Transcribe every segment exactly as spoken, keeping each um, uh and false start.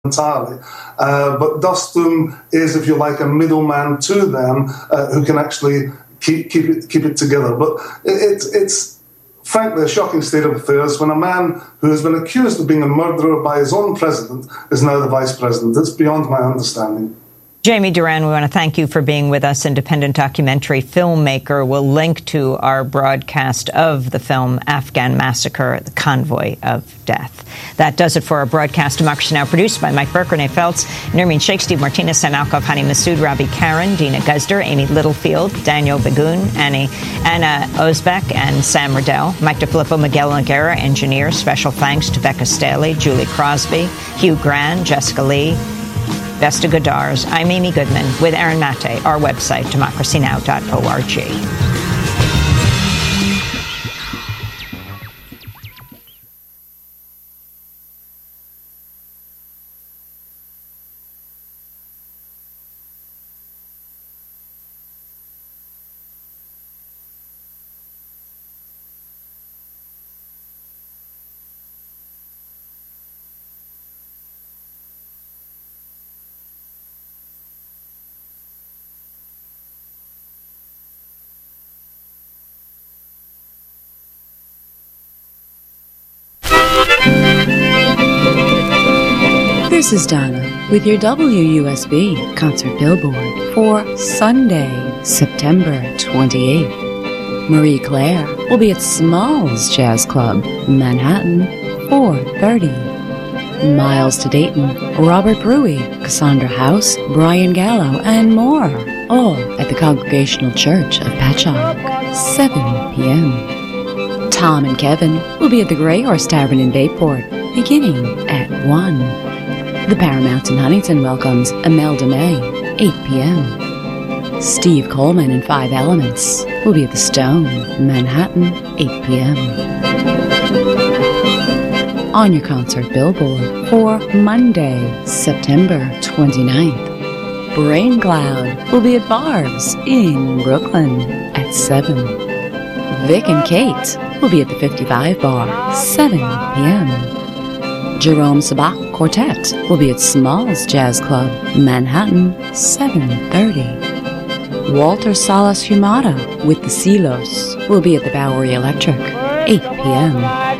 entirely. Uh, but Dostum is, if you like, a middleman to them uh, who can actually keep keep it keep it together. But it, it, it's frankly a shocking state of affairs when a man who has been accused of being a murderer by his own president is now the vice president. It's beyond my understanding. Jamie Duran, we want to thank you for being with us, independent documentary filmmaker. We'll link to our broadcast of the film Afghan Massacre, The Convoy of Death. That does it for our broadcast. Democracy Now! Produced by Mike Burke, Renee Feltz, Nermeen Sheikh, Steve Martinez, Sam Alcoff, Hani Massoud, Robbie Karen, Dina Guzder, Amy Littlefield, Daniel Bagoon, Annie, Anna Osbeck, and Sam Riddell. Mike DeFilippo, Miguel Noguera, engineer. Special thanks to Becca Staley, Julie Crosby, Hugh Gran, Jessica Lee, Vesta Godars. I'm Amy Goodman with Aaron Mate. Our website, democracy now dot org. This is Donna with your W U S B concert billboard for Sunday, September twenty-eighth. Marie Claire will be at Smalls Jazz Club, Manhattan, four thirty. Miles to Dayton, Robert Brewy, Cassandra House, Brian Gallo, and more, all at the Congregational Church of Patchogue, seven p.m. Tom and Kevin will be at the Grey Horse Tavern in Bayport, beginning at one. The Paramount in Huntington welcomes Imelda May, eight p.m. Steve Coleman and Five Elements will be at the Stone, Manhattan, eight p.m. On your concert billboard for Monday, September twenty-ninth, Brain Cloud will be at Barb's in Brooklyn at seven. Vic and Kate will be at the fifty-five Bar, seven p.m. Jerome Sabak Quartet will be at Smalls Jazz Club, Manhattan, seven thirty. Walter Salas Humada with the Silos will be at the Bowery Electric, eight p.m.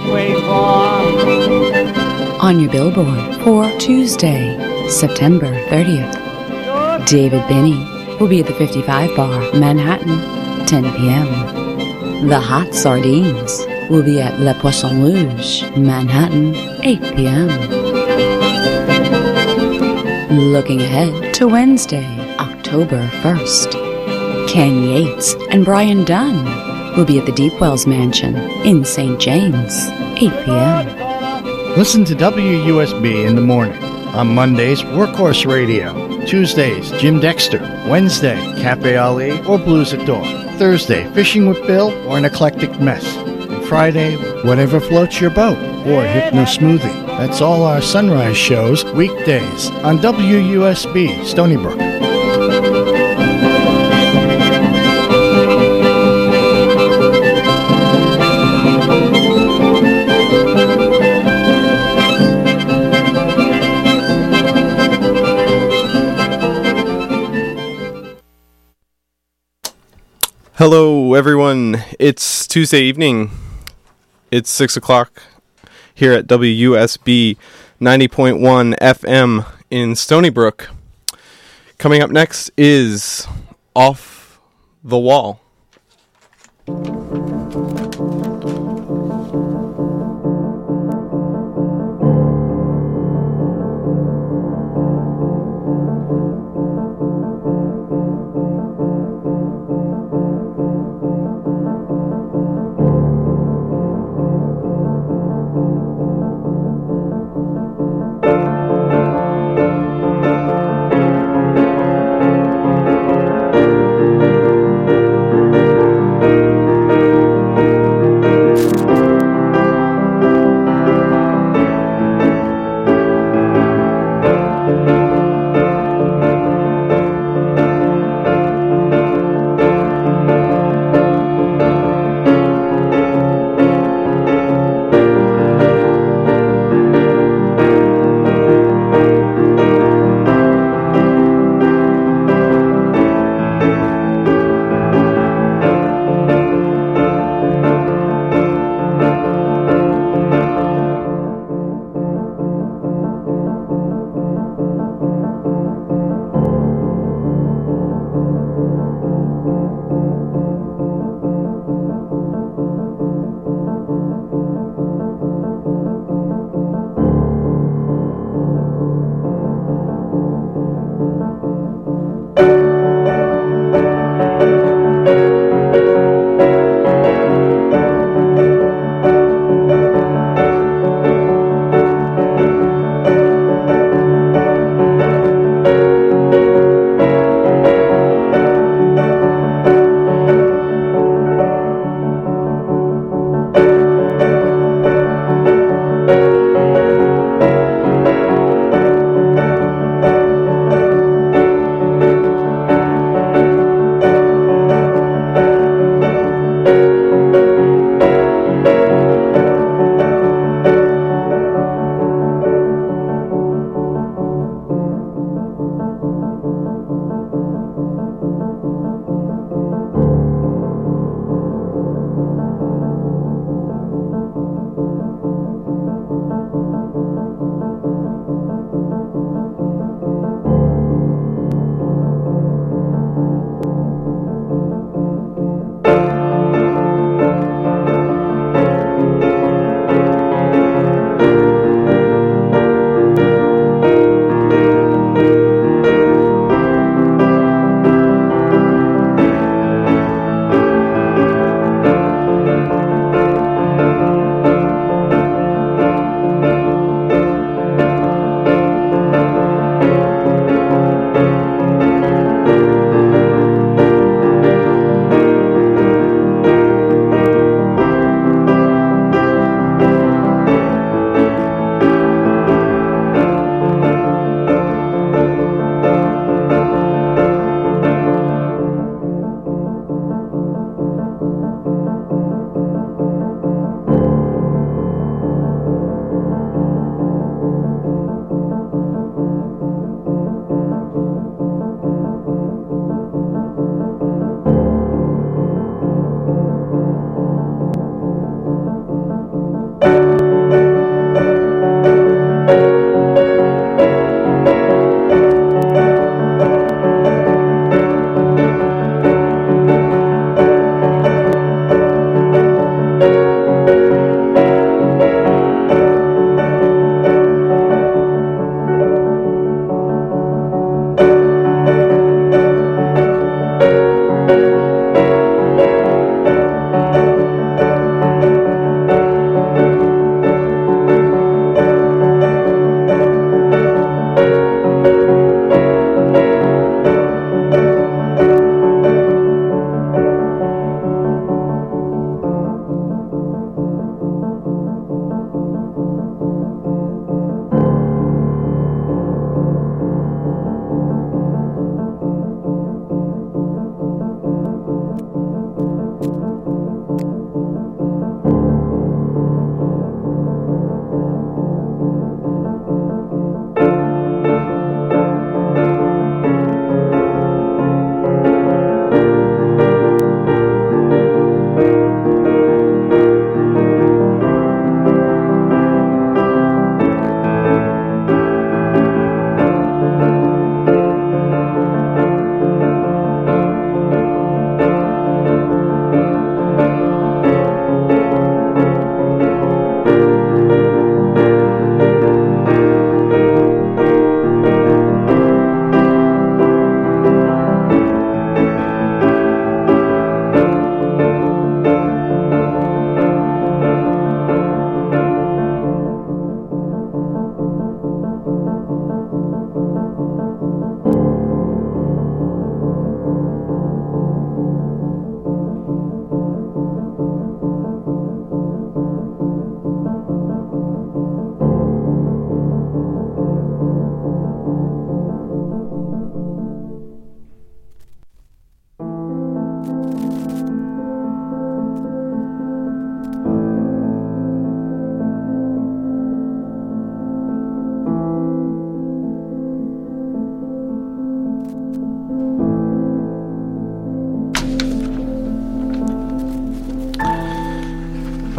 On your billboard for Tuesday, September thirtieth, David Binney will be at the fifty-five Bar, Manhattan, ten p.m. The Hot Sardines will be at Le Poisson Rouge, Manhattan, eight p.m. Looking ahead to Wednesday, October first, Ken Yates and Brian Dunn will be at the Deep Wells Mansion in Saint James, eight p.m. Listen to W U S B in the morning. On Mondays, Workhorse Radio. Tuesdays, Jim Dexter. Wednesday, Cafe Ali or Blues at Dawn. Thursday, Fishing with Bill or An Eclectic Mess. Friday, Whatever Floats Your Boat, or Hypno Smoothie. That's all our sunrise shows, weekdays, on W U S B, Stony Brook. Hello, everyone. It's Tuesday evening. It's six o'clock here at W U S B ninety point one F M in Stony Brook. Coming up next is Off the Wall.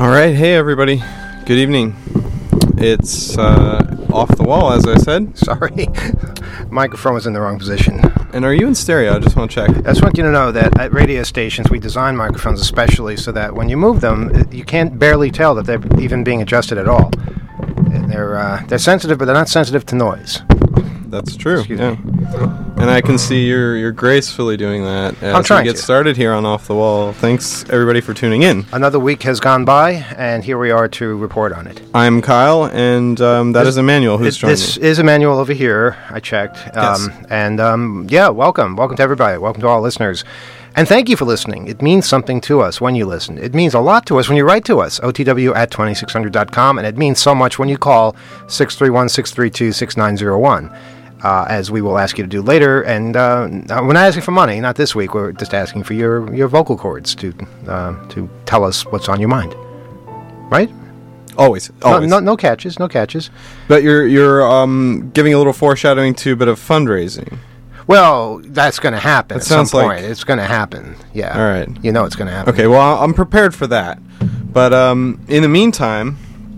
All right. Hey, everybody. Good evening. It's uh, off the wall, as I said. Sorry. Microphone was in the wrong position. And are you in stereo? I just want to check. I just want you to know that at radio stations, we design microphones especially so that when you move them, you can't barely tell that they're even being adjusted at all. And they're uh, they're sensitive, but they're not sensitive to noise. That's true. Excuse yeah. me. And I can see you're you're gracefully doing that as I'm trying we get to. started here on Off the Wall. Thanks everybody for tuning in. Another week has gone by, and here we are to report on it. I'm Kyle, and um, that This- is Emmanuel who's It- joining This me. is Emmanuel over here. I checked. Yes. Um, and um, yeah, welcome. Welcome to everybody. Welcome to all listeners. And thank you for listening. It means something to us when you listen. It means a lot to us when you write to us, O T W at twenty-six hundred dot com. And it means so much when you call six three one, six three two, six nine zero one. Uh, as we will ask you to do later. And uh, we're not asking for money, not this week. We're just asking for your, your vocal cords to uh, to tell us what's on your mind. Right? Always, No, always. no, no catches, no catches. But you're you're um, giving a little foreshadowing to a bit of fundraising. Well, that's going to happen It at some sounds like- point. It's going to happen. Yeah. All right. You know it's going to happen. Okay, well, I'm prepared for that. But um, in the meantime,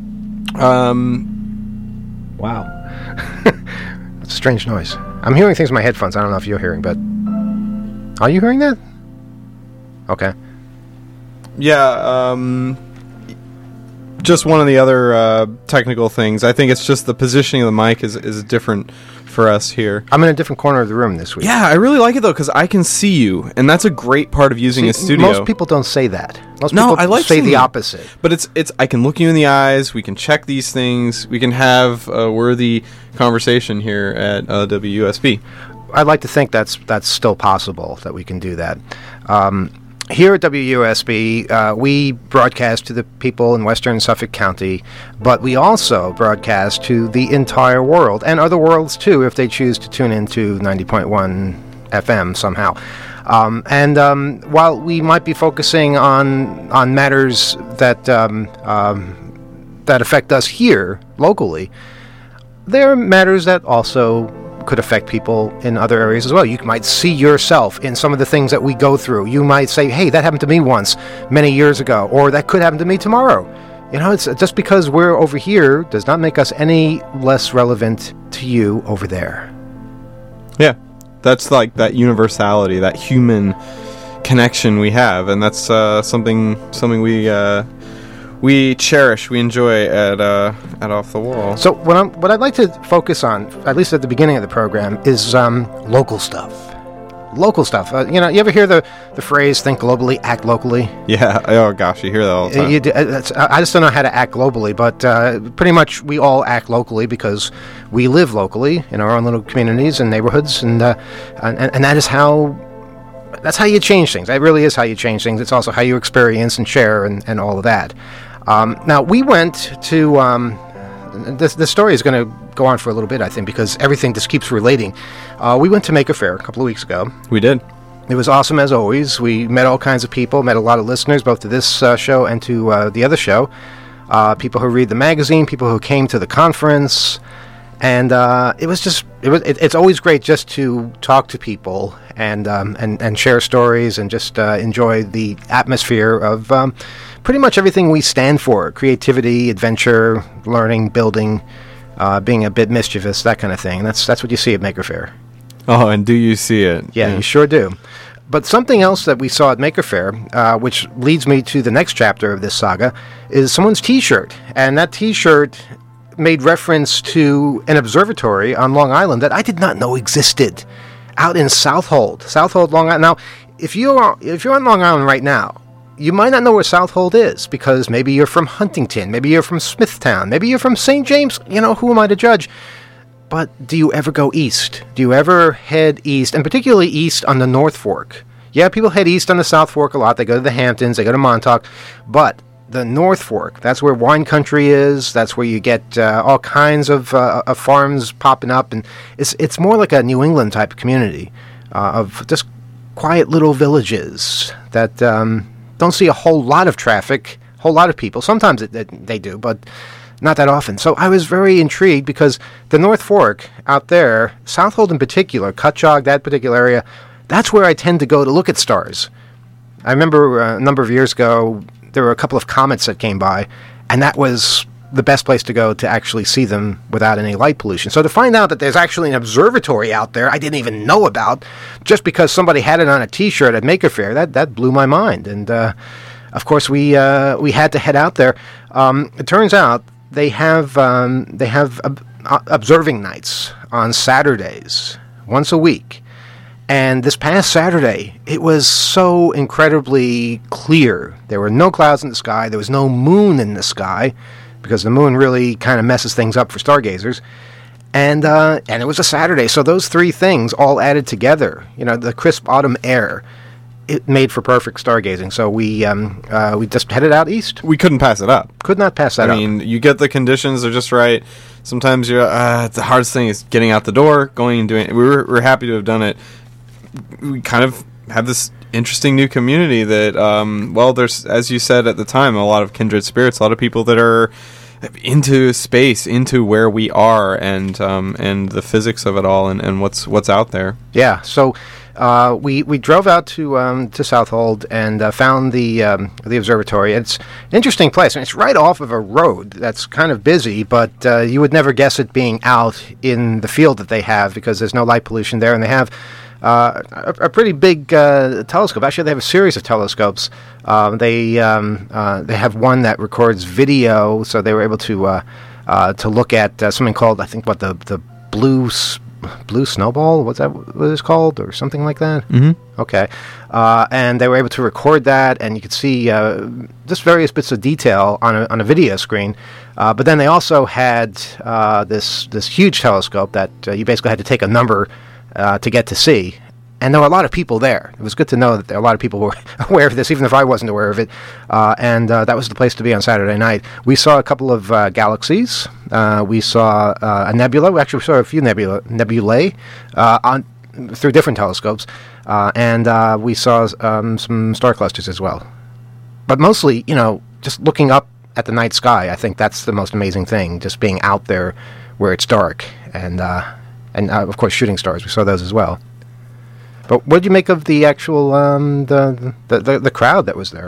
um, Wow. That's a strange noise. I'm hearing things in my headphones. I don't know if you're hearing, but are you hearing that? Okay. yeah, um, just one of the other uh, technical things. I think it's just the positioning of the mic is is different for us here. I'm in a different corner of the room this week. Yeah, I really like it though because I can see you, and that's a great part of using See, a studio. Most people don't say that. Most No, people I like say seeing the you. opposite. But it's it's I can look you in the eyes. We can check these things. We can have a worthy conversation here at uh, W U S B. I'd like to think that's that's still possible, that we can do that. Um, here at W U S B, uh, we broadcast to the people in western Suffolk County, but we also broadcast to the entire world, and other worlds too, if they choose to tune into ninety point one F M somehow. Um, and um, while we might be focusing on on matters that um, um, that affect us here locally, there are matters that also could affect people in other areas as well. You might see yourself in some of the things that we go through. You might say, hey, that happened to me once, many years ago, or that could happen to me tomorrow. You know, it's just because we're over here does not make us any less relevant to you over there. Yeah, that's like that universality, that human connection we have, and that's uh, something something we uh, we cherish, we enjoy at uh, at Off the Wall. So what I'm what I'd like to focus on, at least at the beginning of the program, is um, local stuff. Local stuff. Uh, you know, you ever hear the, the phrase "think globally, act locally"? Yeah. Oh gosh, you hear that all the Uh, time. you d- uh, that's- I I just don't know how to act globally, but uh, pretty much we all act locally because we live locally in our own little communities and neighborhoods, and uh, and, and that is how that's how you change things. That really is how you change things. It's also how you experience and share and, and all of that. Um, now we went to um, this. The story is going to go on for a little bit, I think, because everything just keeps relating. Uh, we went to Maker Faire a couple of weeks ago. We did. It was awesome as always. We met all kinds of people, met a lot of listeners, both to this uh, show and to uh, the other show. Uh, people who read the magazine, people who came to the conference, and uh, it was just it was. It, it's always great just to talk to people and um, and and share stories and just uh, enjoy the atmosphere of um, pretty much everything we stand for: creativity, adventure, learning, building, uh, being a bit mischievous, that kind of thing. That's that's what you see at Maker Faire. Oh, and do you see it? Yeah, you sure do. But something else that we saw at Maker Faire, uh, which leads me to the next chapter of this saga, is someone's T-shirt. And that T-shirt made reference to an observatory on Long Island that I did not know existed, out in Southold, Southold, Long Island. Now, if you are if you're on Long Island right now, you might not know where Southold is because maybe you're from Huntington, maybe you're from Smithtown, maybe you're from Saint James. You know, who am I to judge? But do you ever go east? Do you ever head east, and particularly east on the North Fork? Yeah, people head east on the South Fork a lot. They go to the Hamptons, they go to Montauk, but the North Fork, that's where wine country is. That's where you get uh, all kinds of, uh, of farms popping up, and it's it's more like a New England type of community uh, of just quiet little villages that um, don't see a whole lot of traffic, a whole lot of people. Sometimes it, it, they do, but not that often. So I was very intrigued because the North Fork out there, Southold in particular, Cutchogue, that particular area, that's where I tend to go to look at stars. I remember uh, a number of years ago there were a couple of comets that came by, and that was the best place to go to actually see them without any light pollution. So to find out that there's actually an observatory out there I didn't even know about, just because somebody had it on a T-shirt at Maker Faire, that that blew my mind. And uh, of course, we uh, we had to head out there. Um, it turns out they have um, they have ob- observing nights on Saturdays once a week. And this past Saturday, it was so incredibly clear. There were no clouds in the sky. There was no moon in the sky, because the moon really kind of messes things up for stargazers. And uh, and it was a Saturday, so those three things all added together, you know, the crisp autumn air, it made for perfect stargazing. So we um, uh, we just headed out east. We couldn't pass it up. Could not pass that I up. mean, you get the conditions are just right. Sometimes you're uh, the hardest thing is getting out the door, going and doing it. We were, we were happy to have done it. We kind of have this interesting new community that, um, well, there's, as you said at the time, a lot of kindred spirits, a lot of people that are into space, into where we are, and um, and the physics of it all, and, and what's what's out there. Yeah, so uh, we we drove out to um, to Southold and uh, found the um, the observatory. It's an interesting place, and it's right off of a road that's kind of busy, but uh, you would never guess it being out in the field that they have, because there's no light pollution there, and they have Uh, a, a pretty big uh, telescope. Actually, they have a series of telescopes. Um, they um, uh, they have one that records video, so they were able to uh, uh, to look at uh, something called, I think, what the the blue s- blue snowball. What's that? What it's called, or something like that? Mm-hmm. Okay, uh, and they were able to record that, and you could see uh, just various bits of detail on a on a video screen. Uh, but then they also had uh, this this huge telescope that uh, you basically had to take a number Uh, to get to see. And there were a lot of people there. It was good to know that there, a lot of people were aware of this, even if I wasn't aware of it. Uh, and uh, that was the place to be on Saturday night. We saw a couple of uh, galaxies. Uh, we saw uh, a nebula. We actually saw a few nebula, nebulae uh, on through different telescopes. Uh, and uh, we saw um, some star clusters as well. But mostly, you know, just looking up at the night sky, I think that's the most amazing thing, just being out there where it's dark. And uh, And, uh, of course, shooting stars. We saw those as well. But what did you make of the actual, um, the, the, the, the crowd that was there?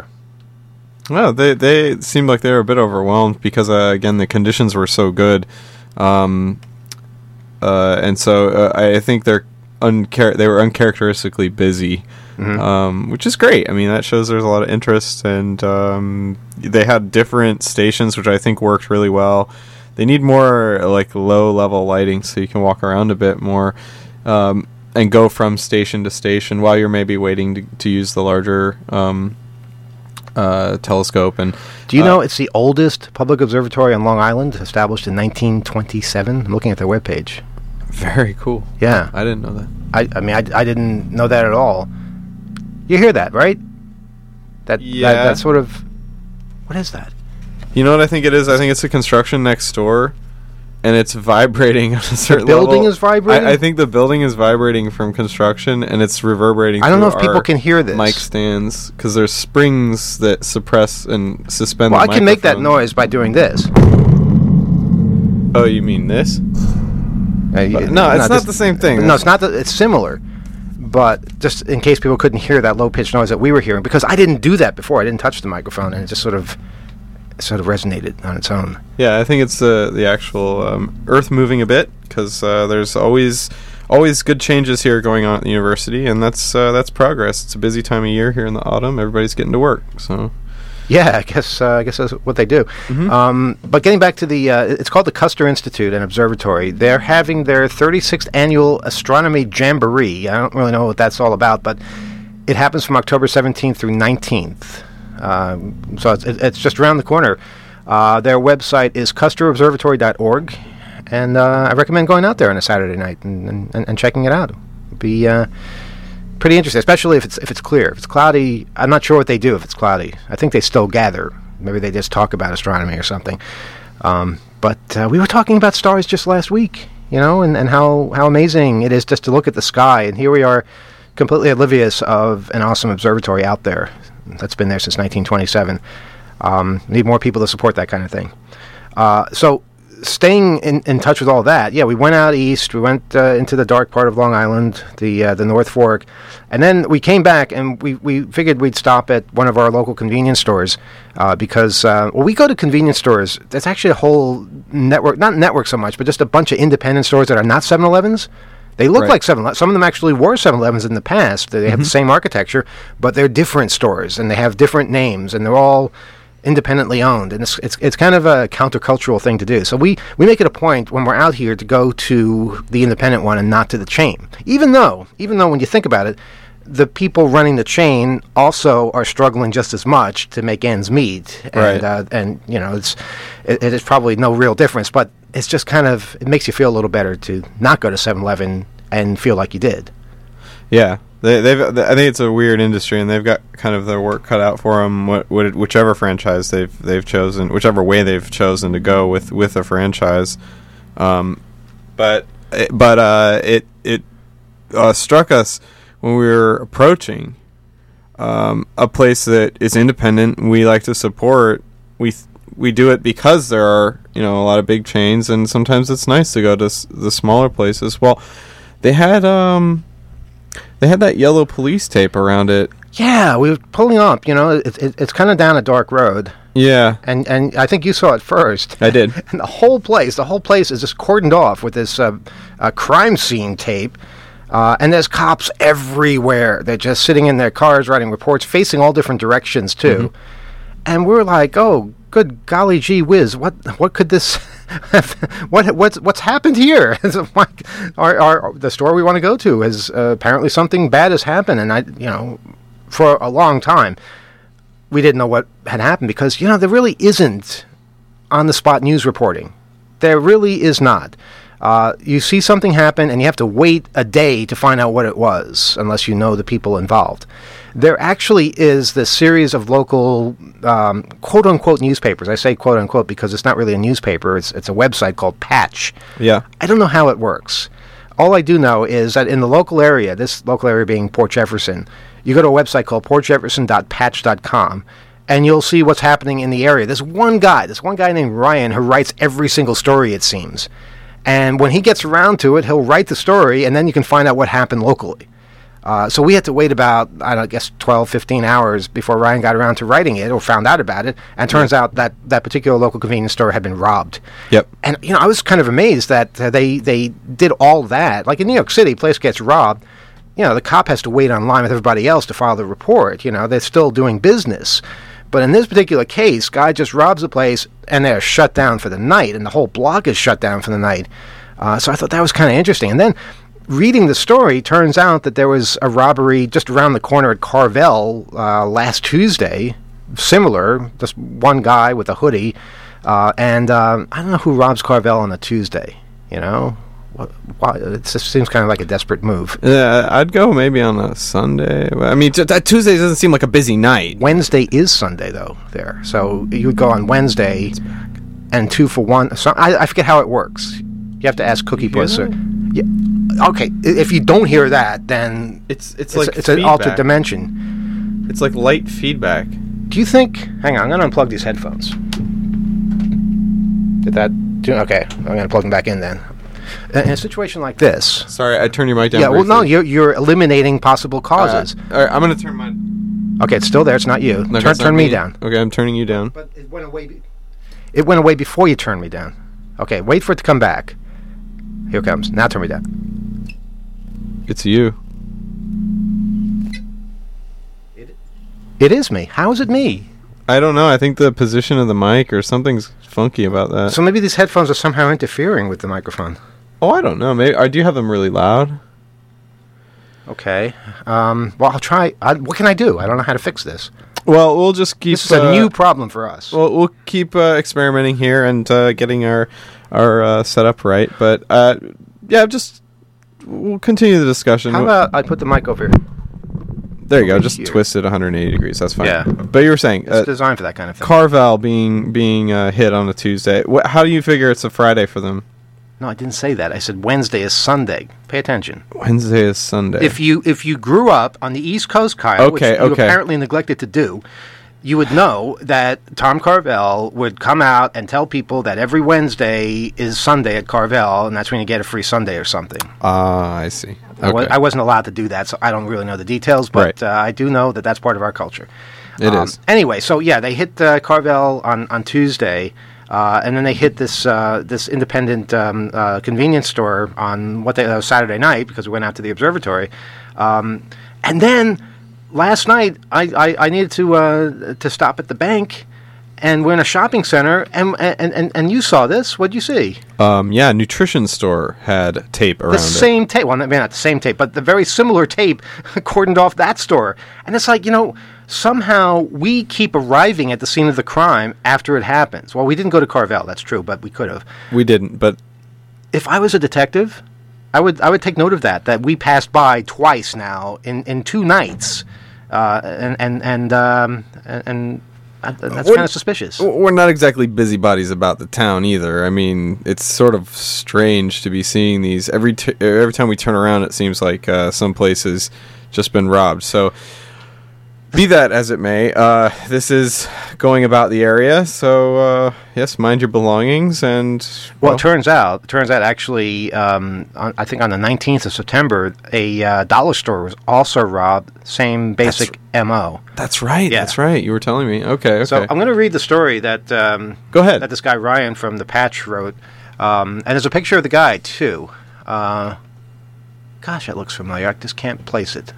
Well, they, they seemed like they were a bit overwhelmed because, uh, again, the conditions were so good. Um, uh, and so uh, I think they're unchar- they were uncharacteristically busy, mm-hmm. um, which is great. I mean, that shows there's a lot of interest. And um, they had different stations, which I think worked really well. They need more like low-level lighting so you can walk around a bit more um, and go from station to station while you're maybe waiting to, to use the larger um, uh, telescope. And do you uh, know it's the oldest public observatory on Long Island, established in nineteen twenty-seven? I'm looking at their webpage. Very cool. Yeah, I didn't know that. I, I mean, I, I didn't know that at all. You hear that, right? That, yeah. that that sort of, what is that? You know what I think it is? I think it's the construction next door, and it's vibrating on a certain level. The building level. is vibrating? I, I think the building is vibrating from construction, and it's reverberating I don't know if through people our can hear this. mic stands, because there's springs that suppress and suspend Well, the I can make that microphone. noise by doing this. Oh, you mean this? Uh, But no, it's not this- the same thing. No, it's not. The, it's similar, but just in case people couldn't hear that low-pitched noise that we were hearing, because I didn't do that before. I didn't touch the microphone, and it just sort of sort of resonated on its own. Yeah, I think it's uh, the actual um, Earth moving a bit, because uh, there's always always good changes here going on at the university, and that's uh, that's progress. It's a busy time of year here in the autumn. Everybody's getting to work, so. Yeah, I guess uh, I guess that's what they do. Mm-hmm. Um, but getting back to the, uh, it's called the Custer Institute and Observatory. They're having their thirty-sixth annual astronomy jamboree. I don't really know what that's all about, but it happens from October seventeenth through nineteenth. Um, so it's, it's just around the corner. Uh, their website is custer observatory dot org, and uh, I recommend going out there on a Saturday night and, and, and checking it out. It'd be uh, pretty interesting, especially if it's if it's clear. If it's cloudy, I'm not sure what they do if it's cloudy. I think they still gather. Maybe they just talk about astronomy or something. Um, but uh, we were talking about stars just last week, you know, and, and how, how amazing it is just to look at the sky. And here we are, completely oblivious of an awesome observatory out there that's been there since nineteen twenty-seven. Um, need more people to support that kind of thing. Uh, so staying in, in touch with all that, yeah, we went out east. We went uh, into the dark part of Long Island, the uh, the North Fork, and then we came back and we, we figured we'd stop at one of our local convenience stores uh, because uh, well, we go to convenience stores. There's actually a whole network, not network so much, but just a bunch of independent stores that are not seven elevens. They look Right. like seven. Some of them actually were seven elevens in the past. They have the same architecture, but they're different stores and they have different names and they're all independently owned, and it's, it's it's kind of a countercultural thing to do. So we, we make it a point when we're out here to go to the independent one and not to the chain. Even though, even though when you think about it, the people running the chain also are struggling just as much to make ends meet, and Right. uh, and you know it's it, it is probably no real difference, but it's just kind of it makes you feel a little better to not go to seven eleven and feel like you did. Yeah, they, they've. I think it's a weird industry, and they've got kind of their work cut out for them. What, what, whichever franchise they've they've chosen, whichever way they've chosen to go with with a franchise. Um, but but uh, it it uh, struck us when we were approaching um, a place that is independent. We like to support. We th- we do it because there are you know a lot of big chains, and sometimes it's nice to go to s- the smaller places. Well, they had um. They had that yellow police tape around it. Yeah, we were pulling up. You know, it, it, it's kind of down a dark road. Yeah, And and I think you saw it first. I did. And the whole place, the whole place is just cordoned off with this uh, uh, crime scene tape. Uh, and there's cops everywhere. They're just sitting in their cars writing reports, facing all different directions, too. Mm-hmm. And we're like, oh, good golly gee whiz, what what could this... what what's what's happened here? So, like, our, our the store we want to go to is uh, apparently something bad has happened, and I you know for a long time we didn't know what had happened because you know there really isn't on the spot news reporting. There really is not. Uh, you see something happen and you have to wait a day to find out what it was unless you know the people involved. There actually is this series of local um, quote-unquote newspapers. I say quote-unquote because it's not really a newspaper. It's it's a website called Patch. yeah. I don't know how it works. All I do know is that in the local area, this local area being Port Jefferson, you go to a website called port jefferson dot patch dot com, and you'll see what's happening in the area. There's one guy, this one guy named Ryan, who writes every single story, it seems. And when he gets around to it, he'll write the story, and then you can find out what happened locally. Uh, so we had to wait about, I don't know, I guess twelve, fifteen hours before Ryan got around to writing it or found out about it. And it turns out that that particular local convenience store had been robbed. Yep. And, you know, I was kind of amazed that uh, they, they did all that. Like in New York City, a place gets robbed, you know, the cop has to wait online with everybody else to file the report. You know, they're still doing business. But in this particular case, guy just robs the place and they're shut down for the night, and the whole block is shut down for the night. Uh, so I thought that was kind of interesting. And then reading the story, turns out that there was a robbery just around the corner at Carvel uh, last Tuesday. Similar, just one guy with a hoodie. Uh, and um, I don't know who robs Carvel on a Tuesday, you know? What, why, it just seems kind of like a desperate move. Yeah, I'd go maybe on a Sunday. I mean, t- that Tuesday doesn't seem like a busy night. Wednesday is Sunday, though, there. So you would go on Wednesday and two for one. So I, I forget how it works. You have to ask Cookie Puss. Or, yeah, okay, if you don't hear that, then It's it's, it's, like it's an feedback. altered dimension. It's like light feedback. Do you think... Hang on, I'm going to unplug these headphones. Did that... Do, okay, I'm going to plug them back in then. In a situation like this... Sorry, I turned your mic down. Yeah, well, no, briefly. you're, you're eliminating possible causes. Uh, all right, I'm gonna turn mine. Okay, it's still there. It's not you. No, turn it's not turn me down. Okay, I'm turning you down. But it went away. Be- it went away before you turned me down. Okay, wait for it to come back. Here it comes. Now turn me down. It's you. It, it is me. How is it me? I don't know. I think the position of the mic or something's funky about that. So maybe these headphones are somehow interfering with the microphone. Oh, I don't know. Maybe. Or do you have them really loud? Okay. Um, well, I'll try. I, what can I do? I don't know how to fix this. Well, we'll just keep. This is a uh, new problem for us. Well, we'll keep uh, experimenting here and uh, getting our our uh, setup right. But uh, yeah, just we'll continue the discussion. How about I put the mic over here? There you go. over Just here? twist it one hundred eighty degrees. That's fine. Yeah. But you were saying It's uh, designed for that kind of thing. Carvel being being uh, hit on a Tuesday. Wh- how do you figure it's a Friday for them? No, I didn't say that. I said Wednesday is Sunday. Pay attention. Wednesday is Sunday. If you if you grew up on the East Coast, Kyle, which Okay, you okay. apparently neglected to do, you would know that Tom Carvel would come out and tell people that every Wednesday is Sunday at Carvel, and that's when you get a free Sunday or something. Ah, uh, I see. Okay. I, wa- I wasn't allowed to do that, so I don't really know the details, but Right. uh, I do know that that's part of our culture. It um, is. Anyway, so yeah, they hit uh, Carvel on, on Tuesday, uh, and then they hit this uh, this independent um, uh, convenience store on what they, uh, Saturday night, because we went out to the observatory. Um, and then last night, I, I, I needed to uh, to stop at the bank, and we're in a shopping center, and and, and, and you saw this. What'd you see? Um, yeah, nutrition store had tape around The it. same tape. Well, maybe not the same tape, but the very similar tape cordoned off that store. And it's like, you know, somehow we keep arriving at the scene of the crime after it happens. Well, we didn't go to Carvel, that's true, but we could have. We didn't, but If I was a detective, I would I would take note of that, that we passed by twice now in, in two nights. Uh, and and and, um, and, and uh, that's What- kind of suspicious. we're not exactly busybodies about the town either. I mean, it's sort of strange to be seeing these every t- every time we turn around. It seems like uh, some place has just been robbed. So, be that as it may, uh, this is going about the area. So, uh, yes, mind your belongings. And Well, it turns out, it turns out actually, um, on, I think on the nineteenth of September, a uh, dollar store was also robbed. Same basic M O. that's right. Yeah. That's right. You were telling me. Okay. Okay. So I'm going to read the story that um, Go ahead. that this guy Ryan from the Patch wrote, um, and there's a picture of the guy too. Uh, gosh, that looks familiar. I just can't place it.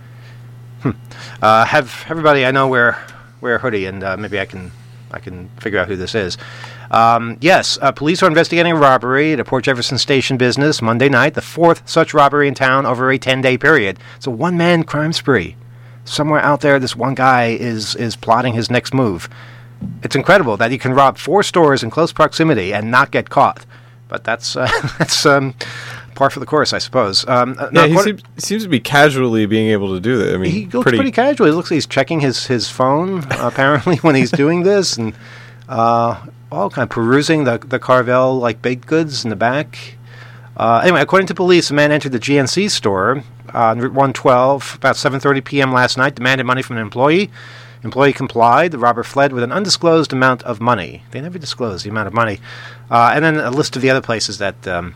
Hmm. Uh, have everybody I know wear wear a hoodie, and uh, maybe I can I can figure out who this is. Um, yes, uh, police are investigating a robbery at a Port Jefferson Station business Monday night, the fourth such robbery in town over a ten-day period. It's a one-man crime spree. Somewhere out there, this one guy is is plotting his next move. It's incredible that he can rob four stores in close proximity and not get caught. But that's uh, that's um, par for the course, I suppose. Um, yeah, now, he what- seems, seems to be casually being able to do that. I mean, he looks pretty, casual. He looks like he's checking his, his phone, uh, apparently, when he's doing this, and uh, all kind of perusing the, the Carvel, like, baked goods in the back. Uh, anyway, according to police, a man entered the G N C store uh, on Route one twelve about seven thirty p.m. last night, demanded money from an employee. Employee complied. The robber fled with an undisclosed amount of money. They never disclosed the amount of money. Uh, and then a list of the other places that um,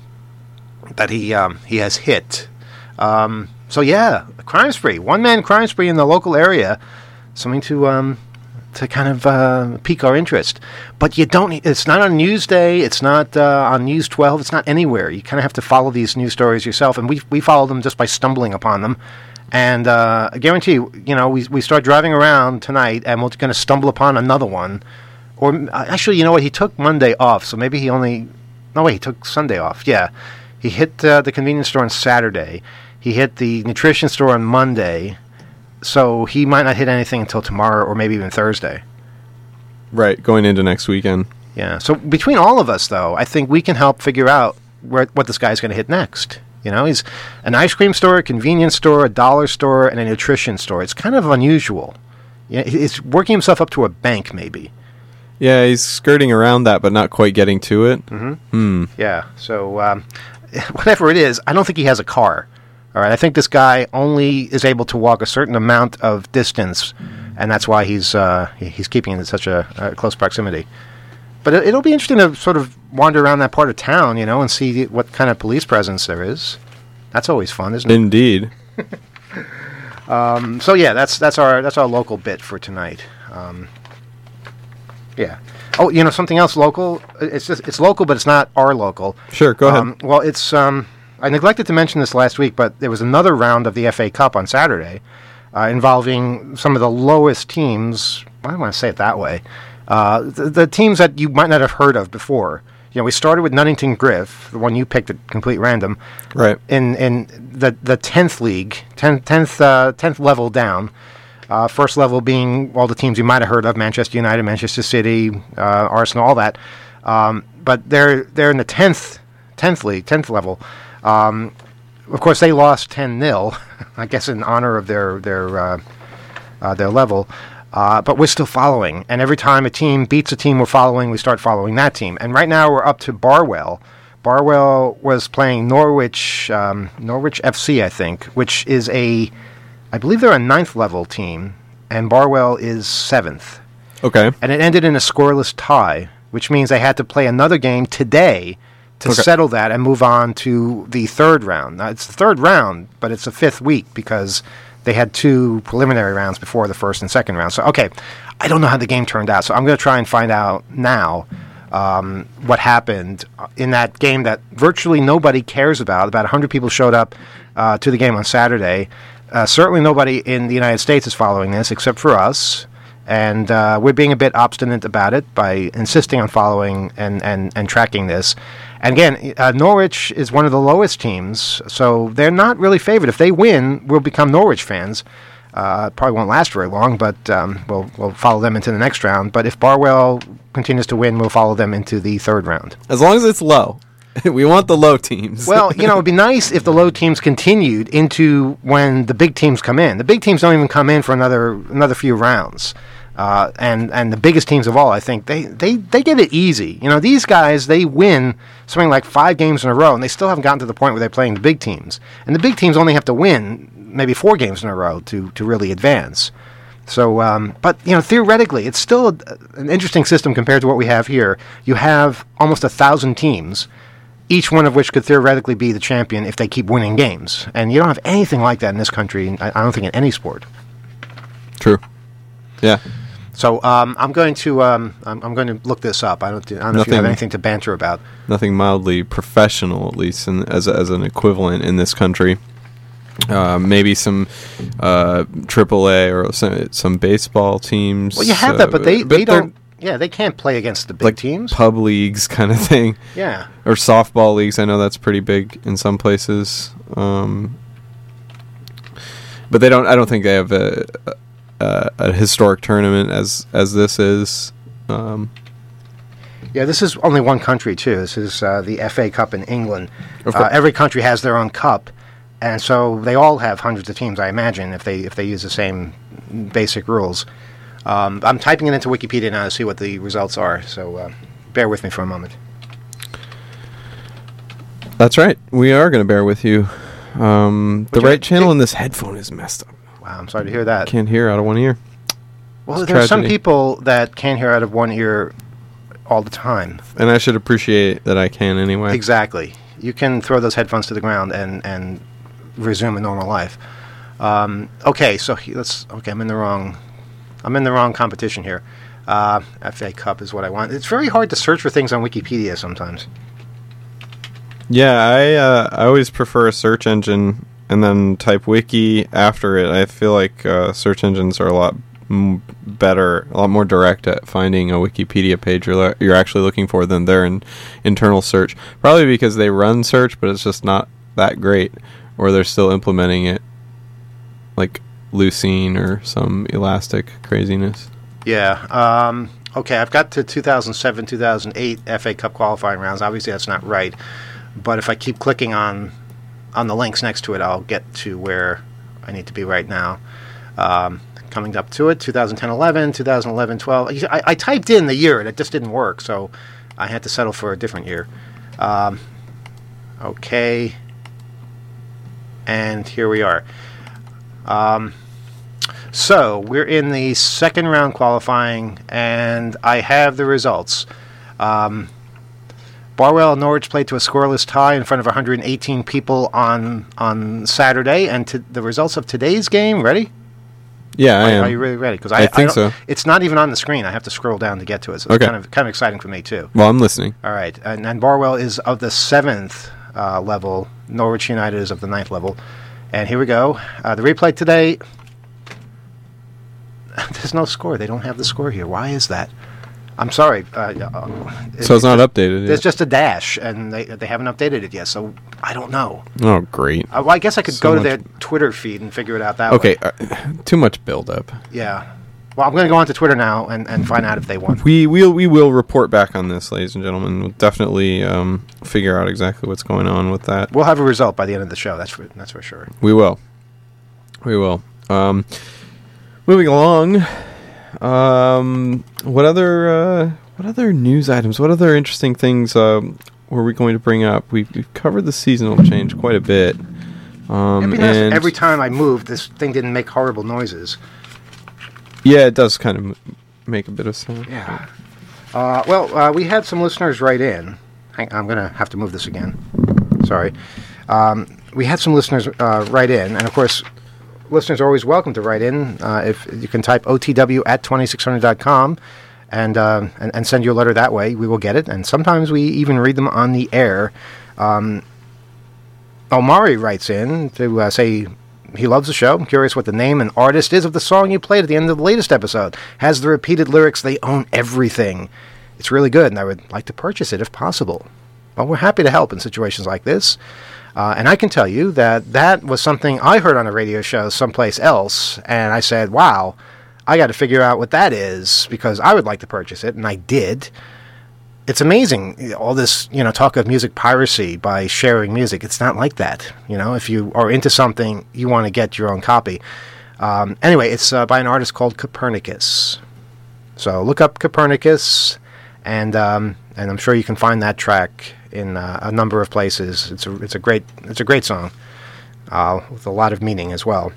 that he um, he has hit. Um, so yeah, a crime spree, one man crime spree in the local area, something to um, to kind of uh, pique our interest. But you don't. It's not on Newsday. It's not uh, on News twelve. It's not anywhere. You kind of have to follow these news stories yourself, and we we follow them just by stumbling upon them. And uh, I guarantee you, you know, we we start driving around tonight, and we're going to stumble upon another one. Or uh, actually, you know what? He took Monday off, so maybe he only. No, wait, he took Sunday off. Yeah. He hit uh, the convenience store on Saturday. He hit the nutrition store on Monday. So he might not hit anything until tomorrow or maybe even Thursday. Right, going into next weekend. Yeah. So between all of us, though, I think we can help figure out where what this guy's going to hit next. You know, he's an ice cream store, a convenience store, a dollar store, and a nutrition store. It's kind of unusual. Yeah, he's working himself up to a bank, maybe. Yeah, he's skirting around that, but not quite getting to it. Mm-hmm. Hmm. Yeah. So um, whatever it is, I don't think he has a car. All right. I think this guy only is able to walk a certain amount of distance, and that's why he's uh, he- he's keeping in such a, a close proximity. But it, it'll be interesting to sort of wander around that part of town, you know, and see what kind of police presence there is. That's always fun, isn't it? Indeed. Um, so yeah, that's that's our that's our local bit for tonight. Um, yeah. Oh, you know something else local? It's just it's local, but it's not our local. Sure, go ahead. Um, well, it's um, I neglected to mention this last week, but there was another round of the F A Cup on Saturday, uh, involving some of the lowest teams. I don't want to say it that way. Uh, the, the teams that you might not have heard of before. You know, we started with Nunnington Griff, the one you picked at complete random. Right. In in the the tenth league, tenth tenth uh, tenth level down. Uh, first level being all the teams you might have heard of: Manchester United, Manchester City, uh, Arsenal, all that. Um, but they're they're in the tenth tenth league, tenth level. Um, of course, they lost ten nil, I guess in honor of their their uh, uh, their level. Uh, but we're still following, and every time a team beats a team we're following, we start following that team. And right now we're up to Barwell. Barwell was playing Norwich, um, Norwich F C, I think, which is a, I believe they're a ninth level team. and Barwell is seventh. Okay. And it ended in a scoreless tie, which means they had to play another game today to Okay. settle that and move on to the third round. Now, it's the third round, but it's the fifth week because they had two preliminary rounds before the first and second round. So, okay, I don't know how the game turned out, so I'm going to try and find out now um, what happened in that game that virtually nobody cares about. About one hundred people showed up uh, to the game on Saturday. Uh, certainly nobody in the United States is following this except for us. And uh, we're being a bit obstinate about it by insisting on following and, and, and tracking this. And again, uh, Norwich is one of the lowest teams, so they're not really favored. If they win, we'll become Norwich fans. Uh, probably won't last very long, but um, we'll, we'll follow them into the next round. But if Barwell continues to win, we'll follow them into the third round. As long as it's low. We want the low teams. Well, you know, it'd be nice if the low teams continued into when the big teams come in. The big teams don't even come in for another another few rounds. Uh, and, and the biggest teams of all, I think, they, they, they get it easy. You know, these guys, they win something like five games in a row, and they still haven't gotten to the point where they're playing the big teams. And the big teams only have to win maybe four games in a row to, to really advance. So, um, but, you know, theoretically, it's still a, an interesting system compared to what we have here. You have almost a thousand teams, each one of which could theoretically be the champion if they keep winning games. And you don't have anything like that in this country, I, I don't think in any sport. True. Yeah. So um, I'm going to um, I'm, I'm going to look this up. I don't, I don't know if you have anything to banter about. Nothing mildly professional, at least in, as a, as an equivalent in this country. Uh, maybe some uh, triple A or some, some baseball teams. Well, you have uh, that, but they, but they don't. Yeah, they can't play against the big like teams. Pub leagues kind of thing. Yeah. Or softball leagues. I know that's pretty big in some places. Um, but they don't. I don't think they have a. a Uh, a historic tournament as as this is. Um, yeah, this is only one country too. This is uh, the F A Cup in England. Of Uh, course. every country has their own cup, and so they all have hundreds of teams. I imagine if they if they use the same basic rules. Um, I'm typing it into Wikipedia now to see what the results are. So uh, bear with me for a moment. that's right. We are going to bear with you. Um, the Would you- right channel in this headphone is messed up. Wow, I'm sorry to hear that. Can't hear out of one ear. Well, It's there are some tragedy. people that can't hear out of one ear all the time. And I should appreciate that I can anyway. Exactly. You can throw those headphones to the ground and, and resume a normal life. Um, okay, so he, let's. Okay, I'm in the wrong. I'm in the wrong competition here. Uh, F A Cup is what I want. It's very hard to search for things on Wikipedia sometimes. Yeah, I uh, I always prefer a search engine and then type wiki after it. I feel like uh, search engines are a lot m- better, a lot more direct at finding a Wikipedia page you're, le- you're actually looking for than their in- internal search. Probably because they run search, but it's just not that great, or they're still implementing it like Lucene or some Elastic craziness. Yeah. Um, okay, I've got to two thousand seven, two thousand eight F A Cup qualifying rounds. Obviously, that's not right. But if I keep clicking on on the links next to it, I'll get to where I need to be right now. Um, coming up to it, two thousand ten, eleven, two thousand eleven, twelve. I, I typed in the year, and it just didn't work, so I had to settle for a different year. Um, okay. And here we are. Um, so we're in the second round qualifying, and I have the results. Um, Barwell and Norwich played to a scoreless tie in front of one hundred eighteen people on on Saturday, and to the results of today's game. Ready? Yeah, I are, am. are you really ready? Because I I, think I so. It's not even on the screen. I have to scroll down to get to it. So Okay. it's kind of kind of exciting for me too. Well, I'm listening. All right, and, and Barwell is of the seventh uh, level. Norwich United is of the ninth level. And here we go. Uh, the replay today. There's no score. They don't have the score here. Why is that? I'm sorry. Uh, uh, So it's not updated There's yet. just a dash, and they they haven't updated it yet. So I don't know. Oh, great. Uh, well, I guess I could So go to much- their Twitter feed and figure it out that Okay, way. uh, too much build-up. Yeah. Well, I'm going to go on to Twitter now and, and find out if they won. We will we will report back on this, ladies and gentlemen. We'll definitely um, figure out exactly what's going on with that. We'll have a result by the end of the show. That's for that's for sure. We will. We will. Um, moving along. Um, what other uh, what other news items? What other interesting things um, were we going to bring up? We've, we've covered the seasonal change quite a bit. Um, It'd be nice if and every time I moved, this thing didn't make horrible noises. Yeah, it does kind of m- make a bit of sense. Yeah. Uh, well, uh, we had some listeners write in. Hang, I'm going to have to move this again. Sorry. Um, we had some listeners uh, write in, and of course, listeners are always welcome to write in. Uh, if you can type O T W at twenty-six hundred dot com and, uh, and and send you a letter that way, we will get it. And sometimes we even read them on the air. Um, Omari writes in to uh, say he loves the show. I'm curious what the name and artist is of the song you played at the end of the latest episode. Has the repeated lyrics, "They own everything." It's really good, and I would like to purchase it if possible. Well, we're happy to help in situations like this. Uh, and I can tell you that that was something I heard on a radio show someplace else, and I said, wow, I got to figure out what that is, because I would like to purchase it, and I did. It's amazing, all this, you know, talk of music piracy by sharing music. It's not like that. You know, if you are into something, you want to get your own copy. Um, anyway, it's uh, by an artist called Copernicus. So look up Copernicus, and um, and I'm sure you can find that track in uh, a number of places. It's a it's a great it's a great song uh, with a lot of meaning as well.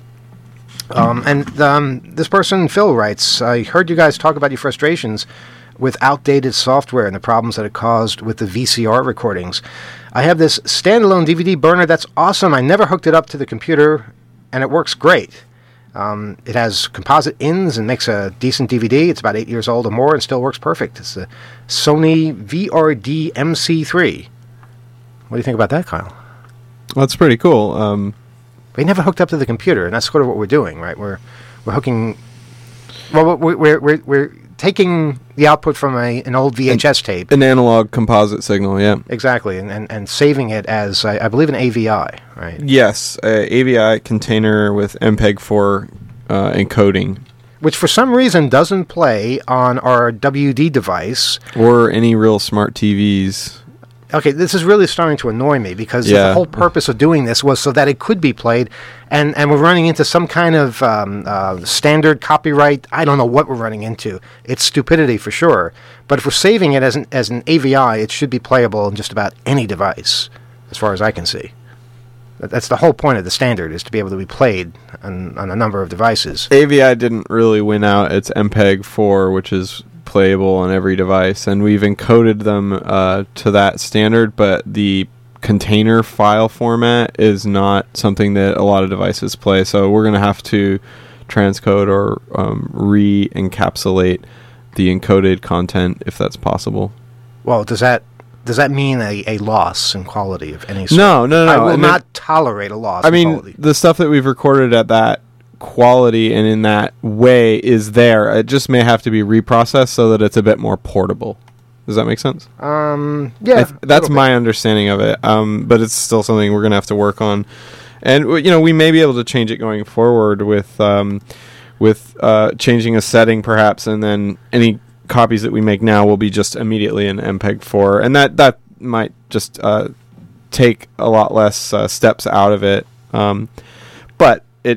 Um, and um, this person, Phil, writes, I heard you guys talk about your frustrations with outdated software and the problems that it caused with the V C R recordings. I have this standalone D V D burner that's awesome. I never hooked it up to the computer, and it works great. Um, it has composite ins and makes a decent D V D. It's about eight years old or more and still works perfect. It's a Sony V R D M C three. What do you think about that, Kyle? Well, that's pretty cool. Um, we never hooked up to the computer, and that's sort of what we're doing, right? We're we're hooking. Well, we're we're we're, we're taking the output from a an old V H S an, tape, an analog composite signal, yeah, exactly, and and, and saving it as I, I believe an A V I, right? Yes, a A V I container with M P E G four uh, encoding, which for some reason doesn't play on our W D device or any real smart T Vs. Okay, this is really starting to annoy me, because yeah. the whole purpose of doing this was so that it could be played, and, and we're running into some kind of um, uh, standard copyright. I don't know what we're running into. It's stupidity for sure. But if we're saving it as an, as an A V I, it should be playable on just about any device, as far as I can see. That's the whole point of the standard, is to be able to be played on, on a number of devices. A V I didn't really win out its M P E G four, which is playable on every device, and we've encoded them uh, to that standard, but the container file format is not something that a lot of devices play, so we're going to have to transcode or um, re-encapsulate the encoded content if that's possible. Well, does that does that mean a, a loss in quality of any sort? No, no, no. I will I mean, not tolerate a loss I in mean, quality. the stuff that we've recorded at that quality and in that way is there. It just may have to be reprocessed so that it's a bit more portable. Does that make sense? Um, yeah. Th- that's my understanding of it. Um, but it's still something we're going to have to work on. And, you know, we may be able to change it going forward with um, with uh, changing a setting perhaps, and then any copies that we make now will be just immediately in M P E G four. And that, that might just uh, take a lot less uh, steps out of it. Um, but it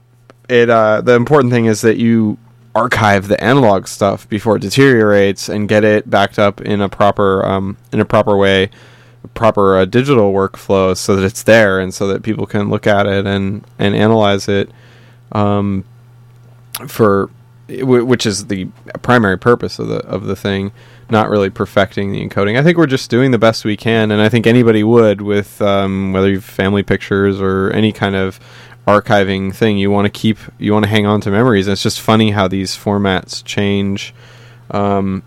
it uh, the important thing is that you archive the analog stuff before it deteriorates and get it backed up in a proper um, in a proper way, proper uh, digital workflow, so that it's there and so that people can look at it and and analyze it um, for w- which is the primary purpose of the of the thing, not really perfecting the encoding. I think we're just doing the best we can, and I think anybody would with um, whether you've family pictures or any kind of archiving thing. You want to keep, you want to hang on to memories. And it's just funny how these formats change um,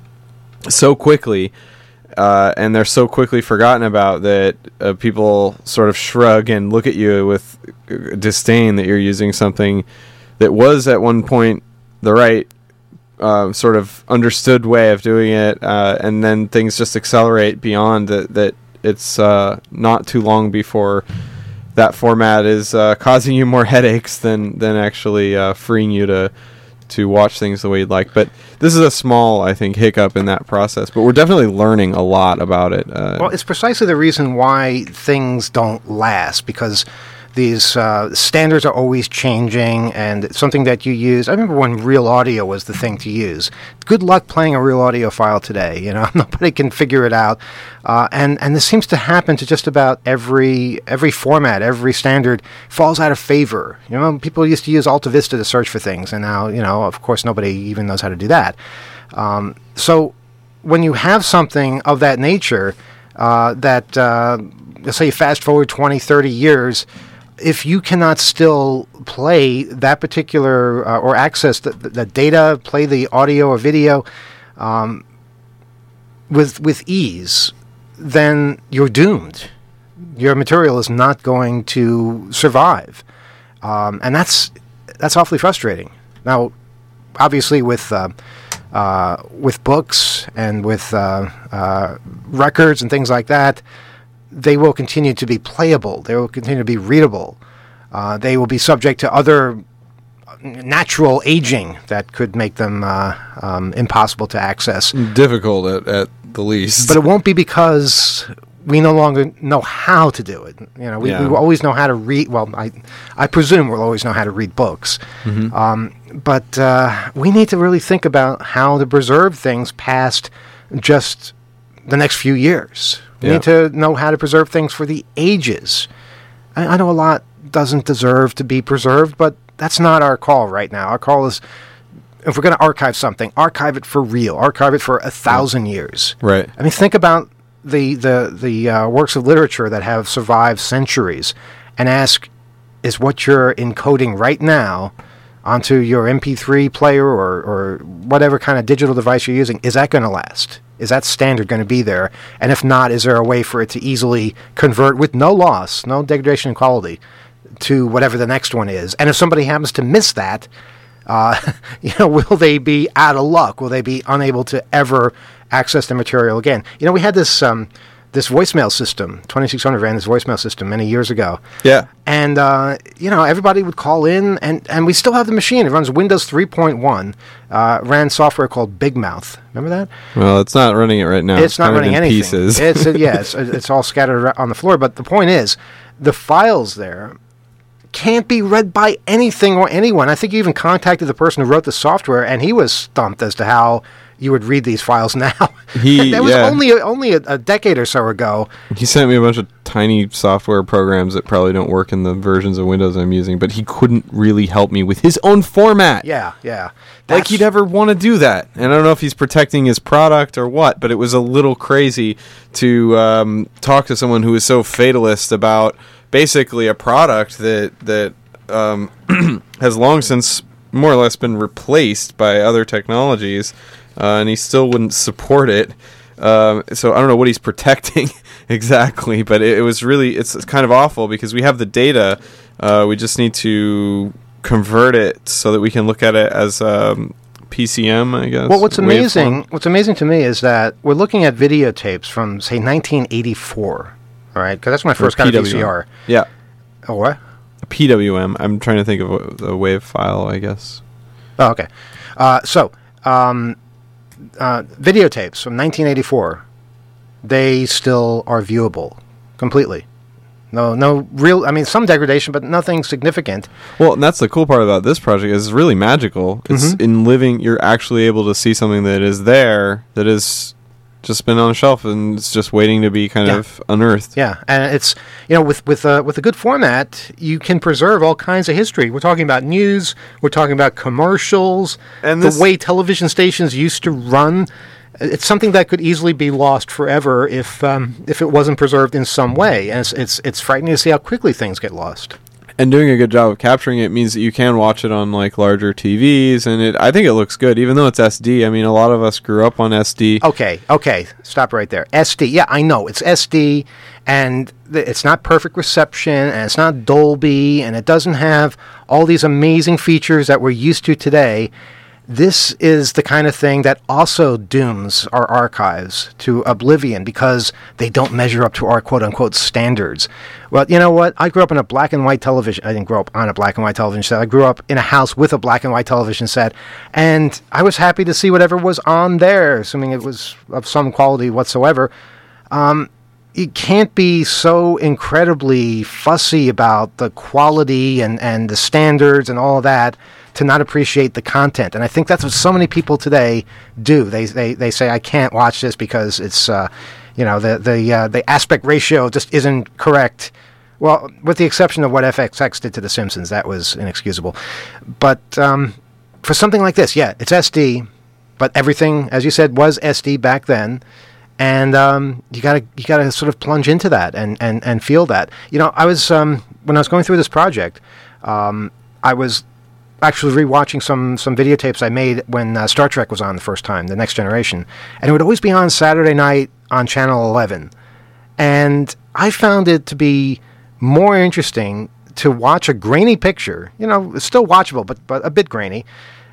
so quickly, uh, and they're so quickly forgotten about that uh, people sort of shrug and look at you with disdain that you're using something that was at one point the right uh, sort of understood way of doing it, uh, and then things just accelerate beyond that. That it's uh, not too long before that format is uh, causing you more headaches than than actually uh, freeing you to to watch things the way you'd like. But this is a small, I think, hiccup in that process. But we're definitely learning a lot about it. Uh, well, it's precisely the reason why things don't last, because these uh, standards are always changing, and it's something that you use. I remember when Real Audio was the thing to use. Good luck playing a Real Audio file today. You know, nobody can figure it out, uh, and and this seems to happen to just about every every format. Every standard falls out of favor. You know, people used to use Alta Vista to search for things, and now, you know, of course, nobody even knows how to do that. Um, so when you have something of that nature, uh, that uh, let's say you fast forward twenty, thirty years. If you cannot still play that particular uh, or access the, the data, play the audio or video um, with with ease, then you're doomed. Your material is not going to survive, um, and that's that's awfully frustrating. Now, obviously, with uh, uh, with books and with uh, uh, records and things like that, they will continue to be playable. They will continue to be readable. Uh, they will be subject to other natural aging that could make them uh, um, impossible to access. Difficult at, at the least. But it won't be because we no longer know how to do it. You know, we, Yeah. we will always know how to read. Well, I, I presume we'll always know how to read books. Mhm. Um, but uh, we need to really think about how to preserve things past just the next few years. We Yeah. need to know how to preserve things for the ages. I, I know a lot doesn't deserve to be preserved, but that's not our call right now. Our call is, if we're going to archive something, archive it for real. Archive it for a thousand years. Right. I mean, think about the the the uh, works of literature that have survived centuries, and ask, is what you're encoding right now onto your M P three player or or whatever kind of digital device you're using, is that going to last? Is that standard going to be there? And if not, is there a way for it to easily convert with no loss, no degradation in quality, to whatever the next one is? And if somebody happens to miss that, uh, you know, will they be out of luck? Will they be unable to ever access the material again? You know, we had this um, this voicemail system. twenty-six hundred ran this voicemail system many years ago. Yeah. And, uh, you know, everybody would call in, and, and we still have the machine. It runs Windows three point one, uh, ran software called Big Mouth. Remember that? Well, it's not running it right now. It's, not kind of running in anything. Pieces. It's, uh, yeah, it's, it's all scattered ar- on the floor. But the point is, the files there can't be read by anything or anyone. I think you even contacted the person who wrote the software, and he was stumped as to how you would read these files now. He- that was yeah. only only a, a decade or so ago. He sent me a bunch of tiny software programs that probably don't work in the versions of Windows I'm using, but he couldn't really help me with his own format. Yeah, yeah. Like, That's- he'd ever want to do that. And I don't know if he's protecting his product or what, but it was a little crazy to um, talk to someone who is so fatalist about basically a product that, that um, has long since more or less been replaced by other technologies, uh, and he still wouldn't support it. Um, so I don't know what he's protecting exactly, but it, it was really, it's, it's kind of awful because we have the data. Uh, we just need to convert it so that we can look at it as um, P C M, I guess. Well, what's amazing, waveform. what's amazing to me is that we're looking at videotapes from, say, nineteen eighty-four. All right, because that's when I first got a V C R. Yeah. Oh, what? A P W M. I'm trying to think of a, a wave file, I guess. Oh, okay. Uh, so, um, uh, videotapes from nineteen eighty-four, they still are viewable completely. No, no real. I mean, some degradation, but nothing significant. Well, and that's the cool part about this project is it's really magical. It's Mhm. in living, you're actually able to see something that is there, that is just been on a shelf, and it's just waiting to be kind Yeah. of unearthed. Yeah, and it's, you know, with with a with a good format, you can preserve all kinds of history. We're talking about news. We're talking about commercials. And the this- way television stations used to run. It's something that could easily be lost forever if um, if it wasn't preserved in some way. And it's, it's it's frightening to see how quickly things get lost. And doing a good job of capturing it means that you can watch it on like larger T Vs, and it I think it looks good, even though it's S D. I mean, a lot of us grew up on S D. Okay, okay, stop right there. S D, yeah, I know it's S D, and th- it's not perfect reception, and it's not Dolby, and it doesn't have all these amazing features that we're used to today. This is the kind of thing that also dooms our archives to oblivion because they don't measure up to our quote-unquote standards. Well, you know what? I grew up in a black and white television. I didn't grow up on a black and white television set. I grew up in a house with a black and white television set, and I was happy to see whatever was on there, assuming it was of some quality whatsoever. Um, you can't be so incredibly fussy about the quality and, and the standards and all of that to not appreciate the content. And I think that's what so many people today do. They they, they say, I can't watch this because it's, uh, you know, the the uh, the aspect ratio just isn't correct. Well, with the exception of what F X X did to The Simpsons, that was inexcusable. But um, for something like this, yeah, it's S D, but everything, as you said, was S D back then. And um, you gotta you gotta sort of plunge into that and, and, and feel that. You know, I was um, when I was going through this project, um, I was actually rewatching some some videotapes I made when uh, Star Trek was on the first time, The Next Generation, and it would always be on Saturday night on Channel eleven. And I found it to be more interesting to watch a grainy picture, you know, it's still watchable, but but a bit grainy,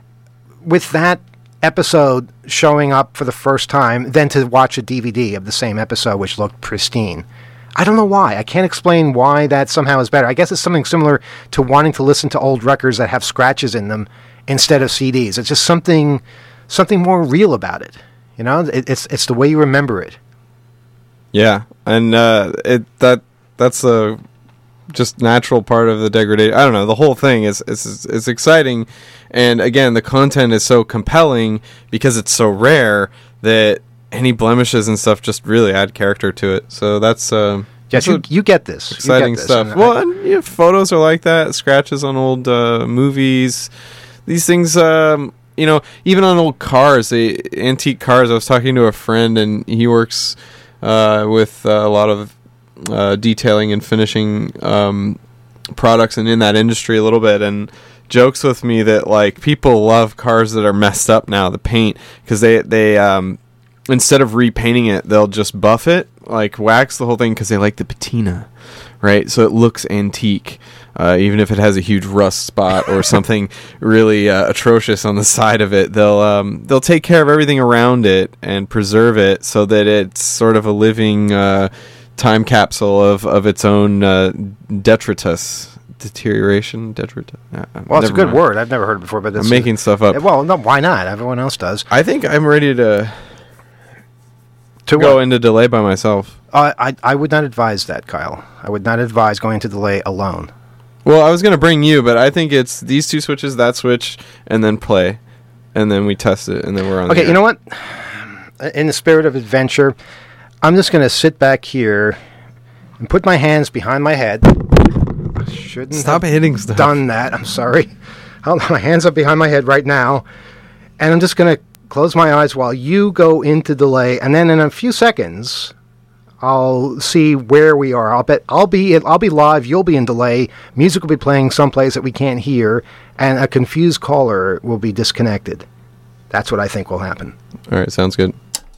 with that episode showing up for the first time than to watch a D V D of the same episode, which looked pristine. I don't know why. I can't explain why that somehow is better. I guess it's something similar to wanting to listen to old records that have scratches in them instead of C Ds. It's just something something more real about it. You know, it, it's it's the way you remember it. Yeah, and uh, it that that's a just natural part of the degradation. I don't know. The whole thing is is is exciting, and again, the content is so compelling because it's so rare that any blemishes and stuff just really add character to it. So that's uh, yes, you, you get this exciting you get this. stuff. And well, I, and you know, photos are like that. Scratches on old uh, movies. These things, um, you know, even on old cars, they, antique cars. I was talking to a friend, and he works uh, with uh, a lot of uh, detailing and finishing um, products, and in that industry a little bit, and jokes with me that like people love cars that are messed up now, the paint, because they they um, instead of repainting it, they'll just buff it, like wax the whole thing, because they like the patina, right? So it looks antique, uh, even if it has a huge rust spot or something really uh, atrocious on the side of it. They'll um, they'll take care of everything around it and preserve it so that it's sort of a living uh, time capsule of of its own uh, detritus. Deterioration, detritus. Uh, well, it's a good mind. word. I've never heard it before, but I'm making stuff up. Well, no, why not? Everyone else does. I think I'm ready to to go what? into delay by myself. Uh, I I would not advise that, Kyle. I would not advise going into delay alone. Well, I was going to bring you, but I think it's these two switches, that switch, and then play, and then we test it, and then we're on. Okay, the you know what? In the spirit of adventure, I'm just going to sit back here and put my hands behind my head. I shouldn't Stop have hitting stuff. done that. I'm sorry. I'll, my hands are behind my head right now, and I'm just going to close my eyes while you go into delay, and then in a few seconds, I'll see where we are. I'll bet I'll be I'll be live. You'll be in delay. Music will be playing someplace that we can't hear, and a confused caller will be disconnected. That's what I think will happen. All right, sounds good.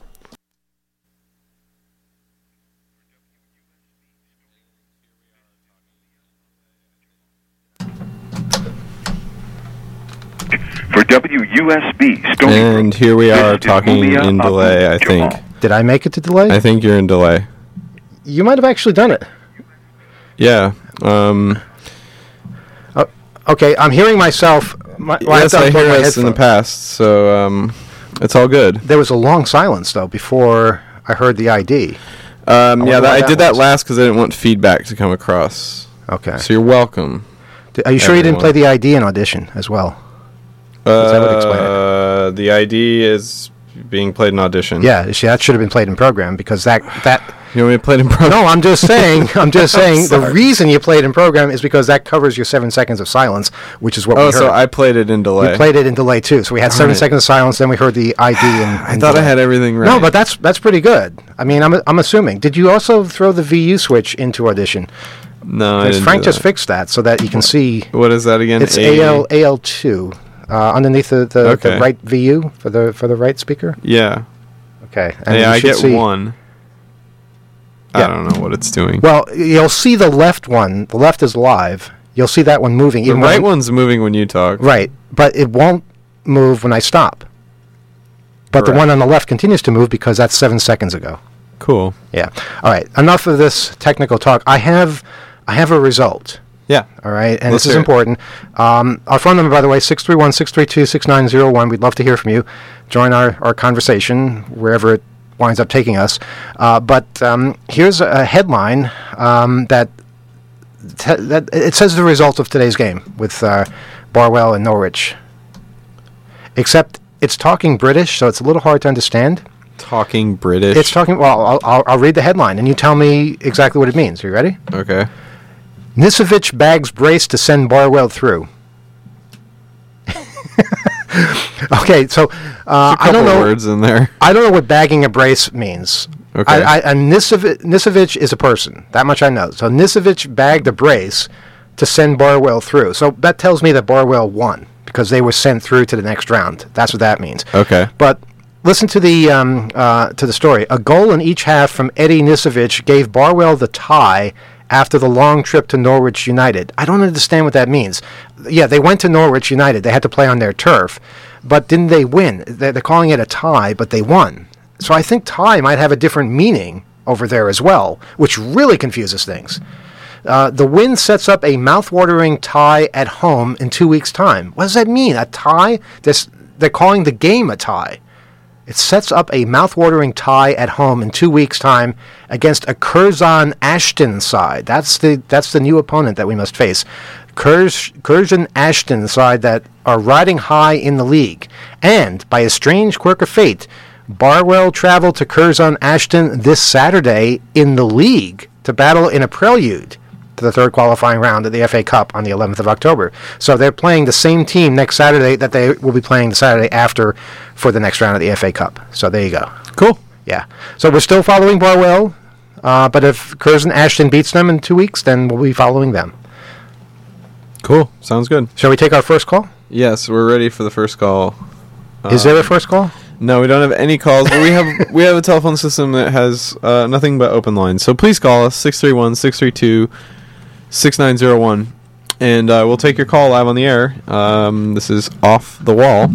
For W U S B, Stony And Brook, here we this are is talking Mumia in delay, I Abu think. Jamal. Did I make it to delay? I think you're in delay. You might have actually done it. Yeah. Um, Oh, okay, I'm hearing myself. My, well, yes, have I to unplug hear my us in the headphones. past, so um, it's all good. There was a long silence, though, before I heard the I D. Um, I yeah, wonder that, why I that did that was. last because I didn't want feedback to come across. Okay. So you're welcome. D- Are you sure you didn't everyone. play the I D in Audition as well? Uh, that would explain it. The I D is being played in Audition. Yeah, see, that should have been played in program because that that. You want me to play it in program? No, I'm just saying. I'm just saying. the sorry. reason you played in program is because that covers your seven seconds of silence, which is what Oh, we heard. so I played it in delay. We played it in delay too. So we had Darn seven it. seconds of silence, then we heard the I D. And, I thought I had everything right. No, but that's that's pretty good. I mean, I'm I'm assuming. Did you also throw the V U switch into Audition? no, I Because didn't Frank do just that. fixed that so that you can see. What is that again? It's A- A L A L two uh, underneath the, the, Okay. the right V U for the for the right speaker. Yeah. Okay, yeah, you I should get see- one. Yeah. I don't know what it's doing. Well, you'll see the left one. The left is live. You'll see that one moving. the even right when- one's moving when you talk. Right, but it won't move when I stop. But the Correct. one on the left continues to move because that's seven seconds ago. Cool. Yeah. All right. Enough of this technical talk. I have, I have a result. Yeah. All right, and Let's this is hear it. important. Um, our phone number, by the way, six three one, six three two, six nine zero one. We'd love to hear from you. Join our, our conversation wherever it winds up taking us. Uh, but um, here's a headline um, that, te- that it says the result of today's game with uh, Barwell and Norwich. Except it's talking British, so it's a little hard to understand. Talking British? It's talking... Well, I'll, I'll, I'll read the headline, and you tell me exactly what it means. Are you ready? Okay. Nicevic bags brace to send Barwell through. Okay, so uh, I don't know words in there. I don't know what bagging a brace means. Okay. I, I, and Nicevic, Nicevic is a person. That much I know. So Nicevic bagged a brace to send Barwell through. So that tells me that Barwell won because they were sent through to the next round. That's what that means. Okay. But listen to the um, uh, to the story. A goal in each half from Eddie Nicevic gave Barwell the tie after the long trip to Norwich United. I don't understand what that means. Yeah, they went to Norwich United. They had to play on their turf. But didn't they win? They're, they're calling it a tie, but they won. So I think tie might have a different meaning over there as well, which really confuses things. Uh, the win sets up a mouth-watering tie at home in two weeks' time. What does that mean? A tie? They're, they're calling the game a tie. It sets up a mouth-watering tie at home in two weeks' time against a Curzon Ashton side. That's the that's the new opponent that we must face. Curz, Curzon Ashton side that are riding high in the league. And, by a strange quirk of fate, Barwell traveled to Curzon Ashton this Saturday in the league to battle in a prelude to the third qualifying round of the F A Cup on the eleventh of October. So they're playing the same team next Saturday that they will be playing the Saturday after for the next round of the F A Cup. So there you go. Cool. Yeah. So we're still following Barwell, uh, but if Curzon Ashton beats them in two weeks, then we'll be following them. Cool. Sounds good. Shall we take our first call? Yes, we're ready for the first call. Is there a first call? No, we don't have any calls, but we have we have a telephone system that has uh, nothing but open lines. So please call us, six three one, six three two, six nine zero one, and uh, we'll take your call live on the air. Um, this is Off the Wall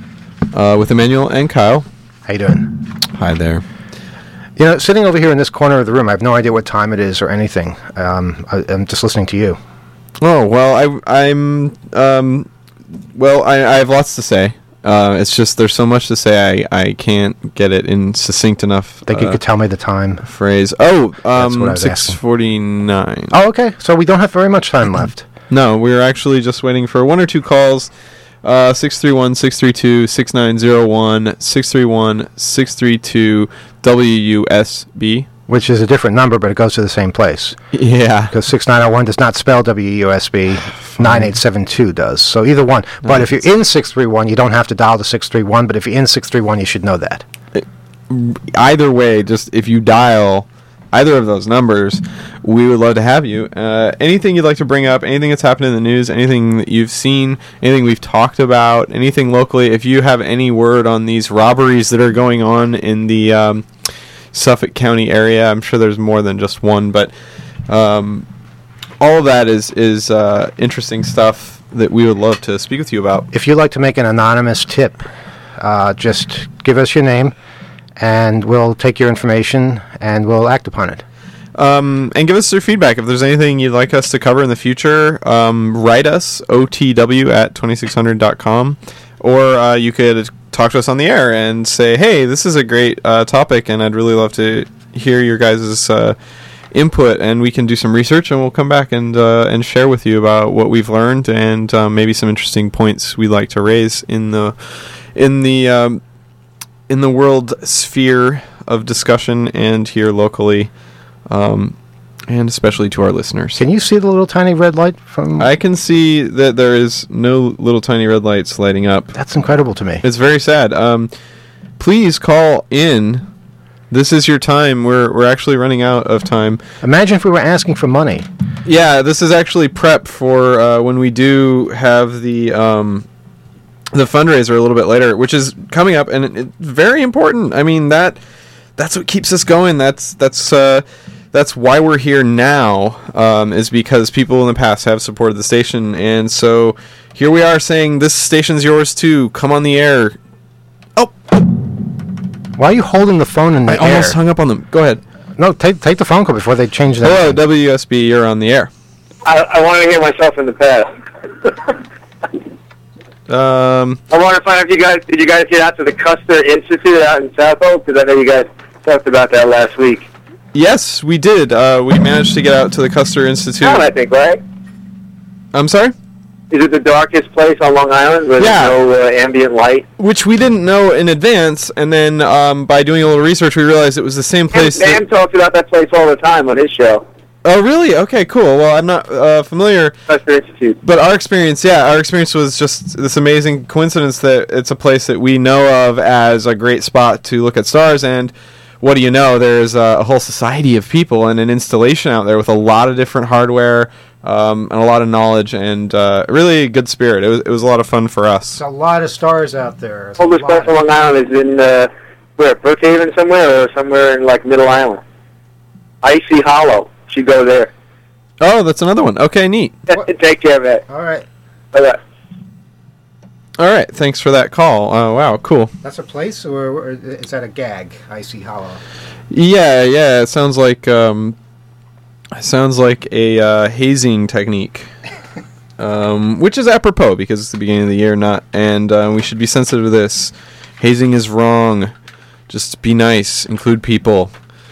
uh, with Emmanuel and Kyle. How you doing? Hi there. You know, sitting over here in this corner of the room, I have no idea what time it is or anything. Um, I, I'm just listening to you. Oh, well, I, I'm, um, well, I, I have lots to say. Uh, it's just there's so much to say I, I can't get it in succinct enough. I think uh, you could tell me the time. Phrase. Oh, um, six forty-nine. Oh, okay. So we don't have very much time left. No, we're actually just waiting for one or two calls. Uh, six three one, six three two, six nine zero one, six three one, six three two, W U S B. Which is a different number, but it goes to the same place. Yeah. Because six nine zero one does not spell W U S B, nine eight seven two does. So either one. But if you're in six three one, you don't have to dial the six three one, but if you're in six three one, you should know that. It, either way, just if you dial either of those numbers, we would love to have you. Uh, anything you'd like to bring up, anything that's happened in the news, anything that you've seen, anything we've talked about, anything locally, if you have any word on these robberies that are going on in the um, Suffolk County area, I'm sure there's more than just one, but um, all of that is, is uh, interesting stuff that we would love to speak with you about. If you'd like to make an anonymous tip, uh, just give us your name, and we'll take your information, and we'll act upon it. Um, and give us your feedback. If there's anything you'd like us to cover in the future, um, write us, O T W at twenty-six hundred dot com, or uh, you could talk to us on the air and say, hey, this is a great uh, topic, and I'd really love to hear your guys' uh, input, and we can do some research, and we'll come back and uh, and share with you about what we've learned, and um, maybe some interesting points we'd like to raise in the in the um, in the world sphere of discussion and here locally. Um, and especially to our listeners. Can you see the little tiny red light from... I can see that there is no little tiny red lights lighting up. That's incredible to me. It's very sad. Um, please call in. This is your time. We're we're actually running out of time. Imagine if we were asking for money. Yeah, this is actually prep for uh, when we do have the um, the fundraiser a little bit later, which is coming up, and it's very important. I mean, that that's what keeps us going. That's that's... Uh, That's why we're here now, um, is because people in the past have supported the station. And so here we are saying, this station's yours too. Come on the air. Oh! Why are you holding the phone in the I air? I almost hung up on them. Go ahead. No, take take the phone call before they change that. Hello, W U S B, you're on the air. I, I want to hear myself in the past. um, I want to find out if you guys, did you guys get out to the Custer Institute out in South Oak? Because I know you guys talked about that last week. Yes, we did. Uh, we managed to get out to the Custer Institute. Town, I think, right? I'm sorry? Is it the darkest place on Long Island where Yeah. there's no uh, ambient light? Which we didn't know in advance, and then um, by doing a little research, we realized it was the same place. Dan that- talks about that place all the time on his show. Oh, really? Okay, cool. Well, I'm not uh, familiar. Custer Institute. But our experience, yeah, our experience was just this amazing coincidence that it's a place that we know of as a great spot to look at stars, and what do you know, there's a, a whole society of people and an installation out there with a lot of different hardware um, and a lot of knowledge and uh, really good spirit. It was, it was a lot of fun for us. There's a lot of stars out there. There's a Oldest place lot. on Long Island is in, uh, where, Brookhaven somewhere, or somewhere in, like, Middle Island. Icy Hollow. Should go there. Oh, that's another one. Okay, neat. Take care of it. All right. Bye-bye. All right, thanks for that call. Oh, wow, cool. That's a place, or, or is that a gag? Icy Hollow. Yeah, yeah, it sounds like um, it sounds like a uh, hazing technique, um, which is apropos because it's the beginning of the year, not, and uh, we should be sensitive to this. Hazing is wrong. Just be nice, include people,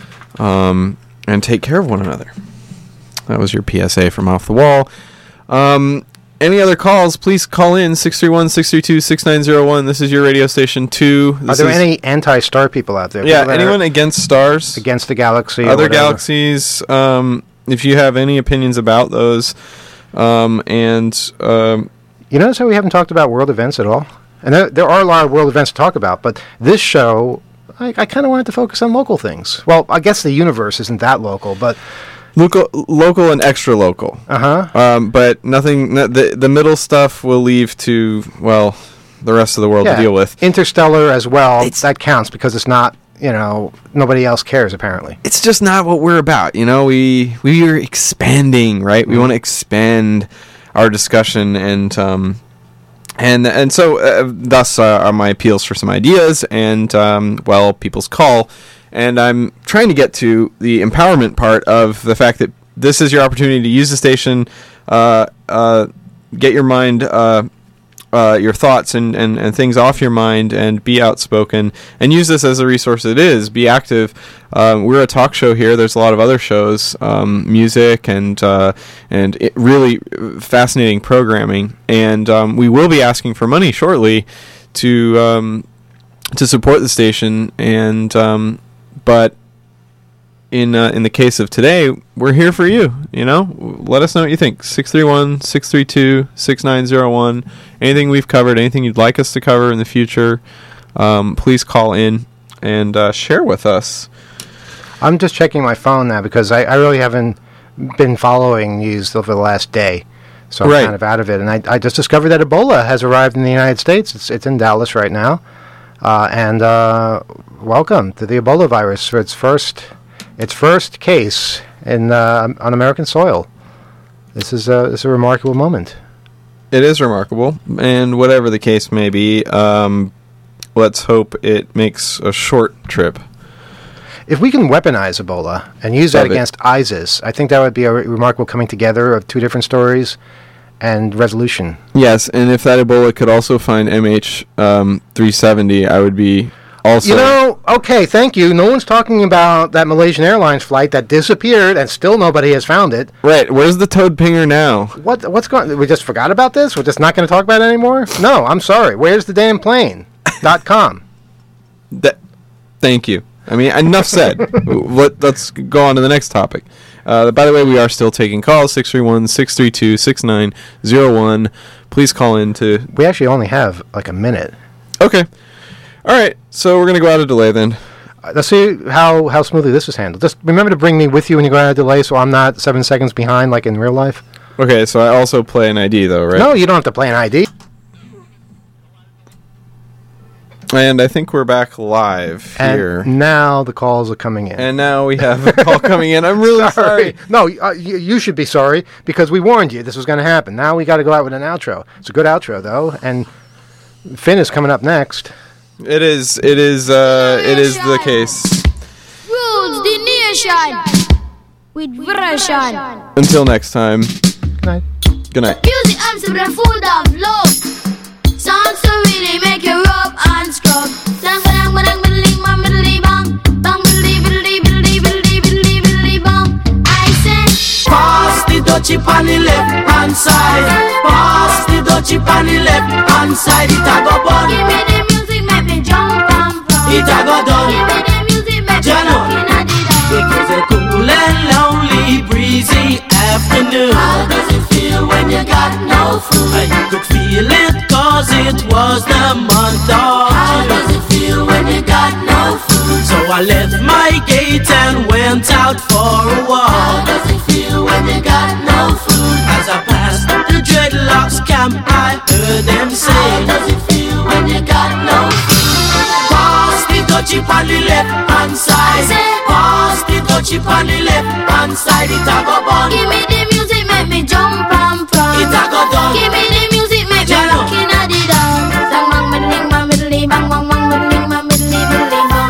um, and take care of one another. That was your P S A from Off the Wall. Um, any other calls, please call in six three one, six three two, six nine zero one. This is your radio station two. This Are there is, any anti-star people out there? Yeah, People that anyone are against stars? against the galaxy? or Other whatever? galaxies, um, if you have any opinions about those, um, and um, You notice how we haven't talked about world events at all? And there, there are a lot of world events to talk about, but this show, I, I kind of wanted to focus on local things. Well, I guess the universe isn't that local, but local, local and extra local. uh huh. Um, but nothing. No, the the middle stuff we'll leave to well, the rest of the world to deal with. Interstellar as well. It's- that counts because it's not. You know, nobody else cares apparently. It's just not what we're about. You know, we we are expanding, right? We want to expand our discussion and. Um, And and so, uh, thus uh, are my appeals for some ideas and, um, well, people's call. And I'm trying to get to the empowerment part of the fact that this is your opportunity to use the station, uh, uh, get your mind, uh, uh, your thoughts and, and, and things off your mind and be outspoken and use this as a resource it is. Be active. Um, we're a talk show here. There's a lot of other shows, um, music and uh, and it really fascinating programming. And um, we will be asking for money shortly to um, to support the station. And um, but in uh, in the case of today, we're here for you. You know, let us know what you think. six three one, six three two, six nine zero one. Anything we've covered, anything you'd like us to cover in the future, um, please call in and uh, share with us. I'm just checking my phone now because I, I really haven't been following news over the last day, so I'm Right. kind of out of it. And I, I just discovered that Ebola has arrived in the United States. It's it's in Dallas right now, uh, and uh, welcome to the Ebola virus for its first its first case in uh, on American soil. This is a this is a remarkable moment. It is remarkable, and whatever the case may be, um, let's hope it makes a short trip. If we can weaponize Ebola and use that Love it. against ISIS, I think that would be a re- remarkable coming together of two different stories and resolution. Yes, and if that Ebola could also find M H um, three seventy, I would be also... You know, okay, thank you. No one's talking about that Malaysian Airlines flight that disappeared and still nobody has found it. Right, where's the toad pinger now? What what's going? We just forgot about this? We're just not going to talk about it anymore? No, I'm sorry. Where's the damn plane? Dot com. That, thank you. I mean, enough said. Let, let's go on to the next topic. Uh, by the way, we are still taking calls, six three one, six three two, six nine zero one. Please call in to... We actually only have like a minute. Okay. All right, so we're going to go out of delay then. Uh, let's see how, how smoothly this is handled. Just remember to bring me with you when you go out of delay so I'm not seven seconds behind like in real life. Okay, so I also play an I D, though, right? No, you don't have to play an I D. And I think we're back live here. And now the calls are coming in. And now we have a call coming in. I'm really sorry. No, uh, you, you should be sorry because we warned you this was going to happen. Now we got to go out with an outro. It's a good outro though, and Finn is coming up next. It is. It is. Uh, it is the case. Rules the nation with version. Until next time. Good night. Good night. Music I'm some food of love. Sounds so really make you rub and scrub. Bang bang bang bang bang bang bang bang bang. dutchie on the left hand side. Pass the dutchie on the left hand side. It a go bun. Give me the music, make me jump and from. It a go done. Give me the music, make me Jano. looking at the dawn. It was a cool and lonely, breezy afternoon. How does it feel when you got no food? I could feel it cause it was the month of How June. does it feel when you got no food? So I left my gate and went out for a How walk. does it feel when you got no food? As I passed the dreadlocks camp, I heard them How say, does it feel when you got no food? pass the dutchie on the left hand side. Pass the dutchie on the left hand side. It a go bun. Give me the music, make me jump and from. It a go done. Give me the music, make me Jano. looking at the dawn. Bang bang middling, bang middling, bang bang bang middling, bang middling, middling, bang.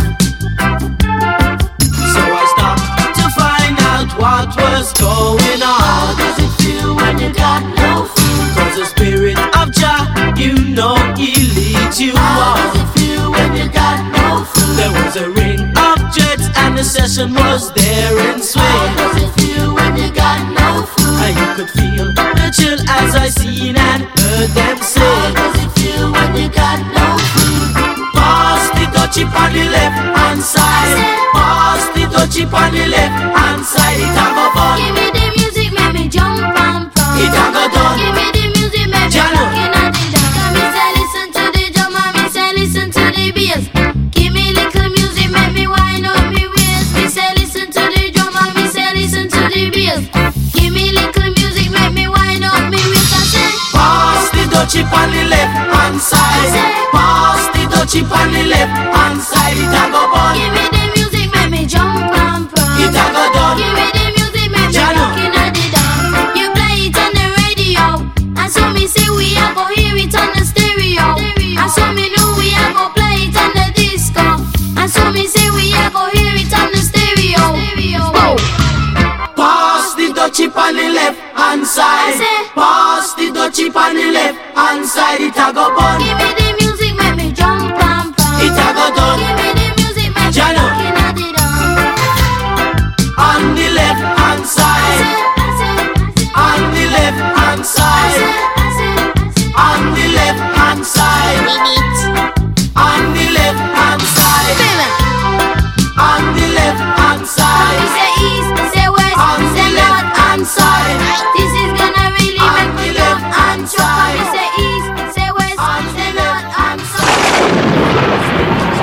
So I stopped to find out what was going How on. does it feel when you got no food? Cause the spirit of Jah, you know he leads you How does on. it feel when you got no food? There was a ring of jets and the session was there in How swing. does it feel when you got no food? And you could feel the chill as I seen and heard them How say, does it feel when you got no food? pass the dutchie on the left hand side. Pass the dutchie on the left hand side. It a go bun. Give me the music, make me jump and from. It a go done. Give me the music, make me Jano. looking at the dawn. Me say listen to the drum and me say listen to the bass. Give me little music, make me wind up me waist. Me say listen to the drum and me say listen to the bass. Give me little music, make me wind up me waist. I say Pass the dutchie on the left hand side. Pass the dutchie on the left hand side. It a go bun. give me the music, make me jump and from. It a go done. Give me the music, make me Jano. looking at the dawn. You play it on the radio, and so me say we a go hear it on the stereo. And so me know we a go play it on the disco. And so me say we a go hear it on the stereo. Whoa. Pass the dutchie on the left hand side. I say- Pass the dutchie on the left hand side. It a go bun. Give me the music, make me jump and from. It a go done. Give me the music, make me Jano. looking at the dawn. On the left hand I side. say, I say, I say, On the left hand I say, side. I say, I say. On the left hand side. On the left hand side. Baby. On the left hand We side. say east, say west, On the say left north hand and side. south. This is gonna really On make me the jump left hand and jump. side. We say east, say west, On say the north left and south.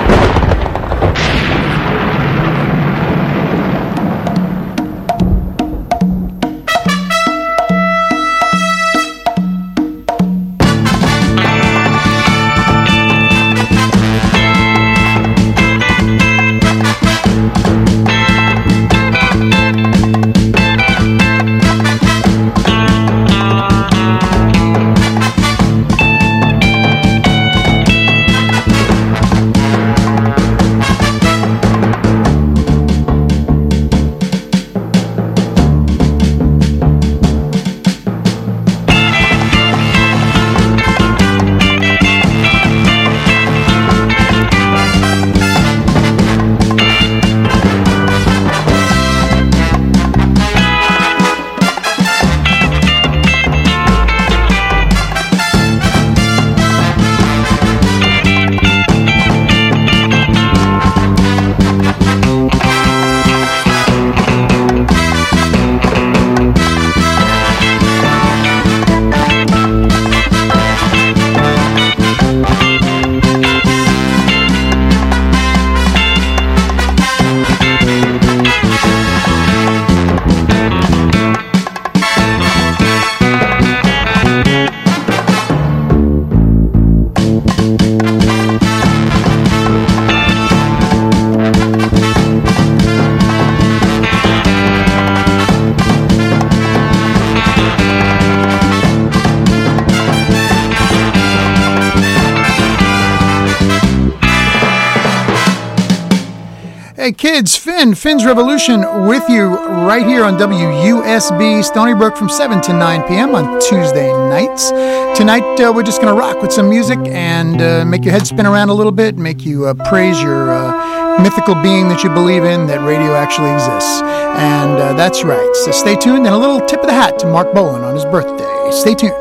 Hey kids, Finn, Finn's Revolution with you right here on W U S B Stony Brook from seven to nine p.m. on Tuesday nights. Tonight uh, we're just going to rock with some music and uh, make your head spin around a little bit, make you uh, praise your uh, mythical being that you believe in, that radio actually exists. And uh, that's right. So stay tuned. And a little tip of the hat to Mark Bolan on his birthday. Stay tuned.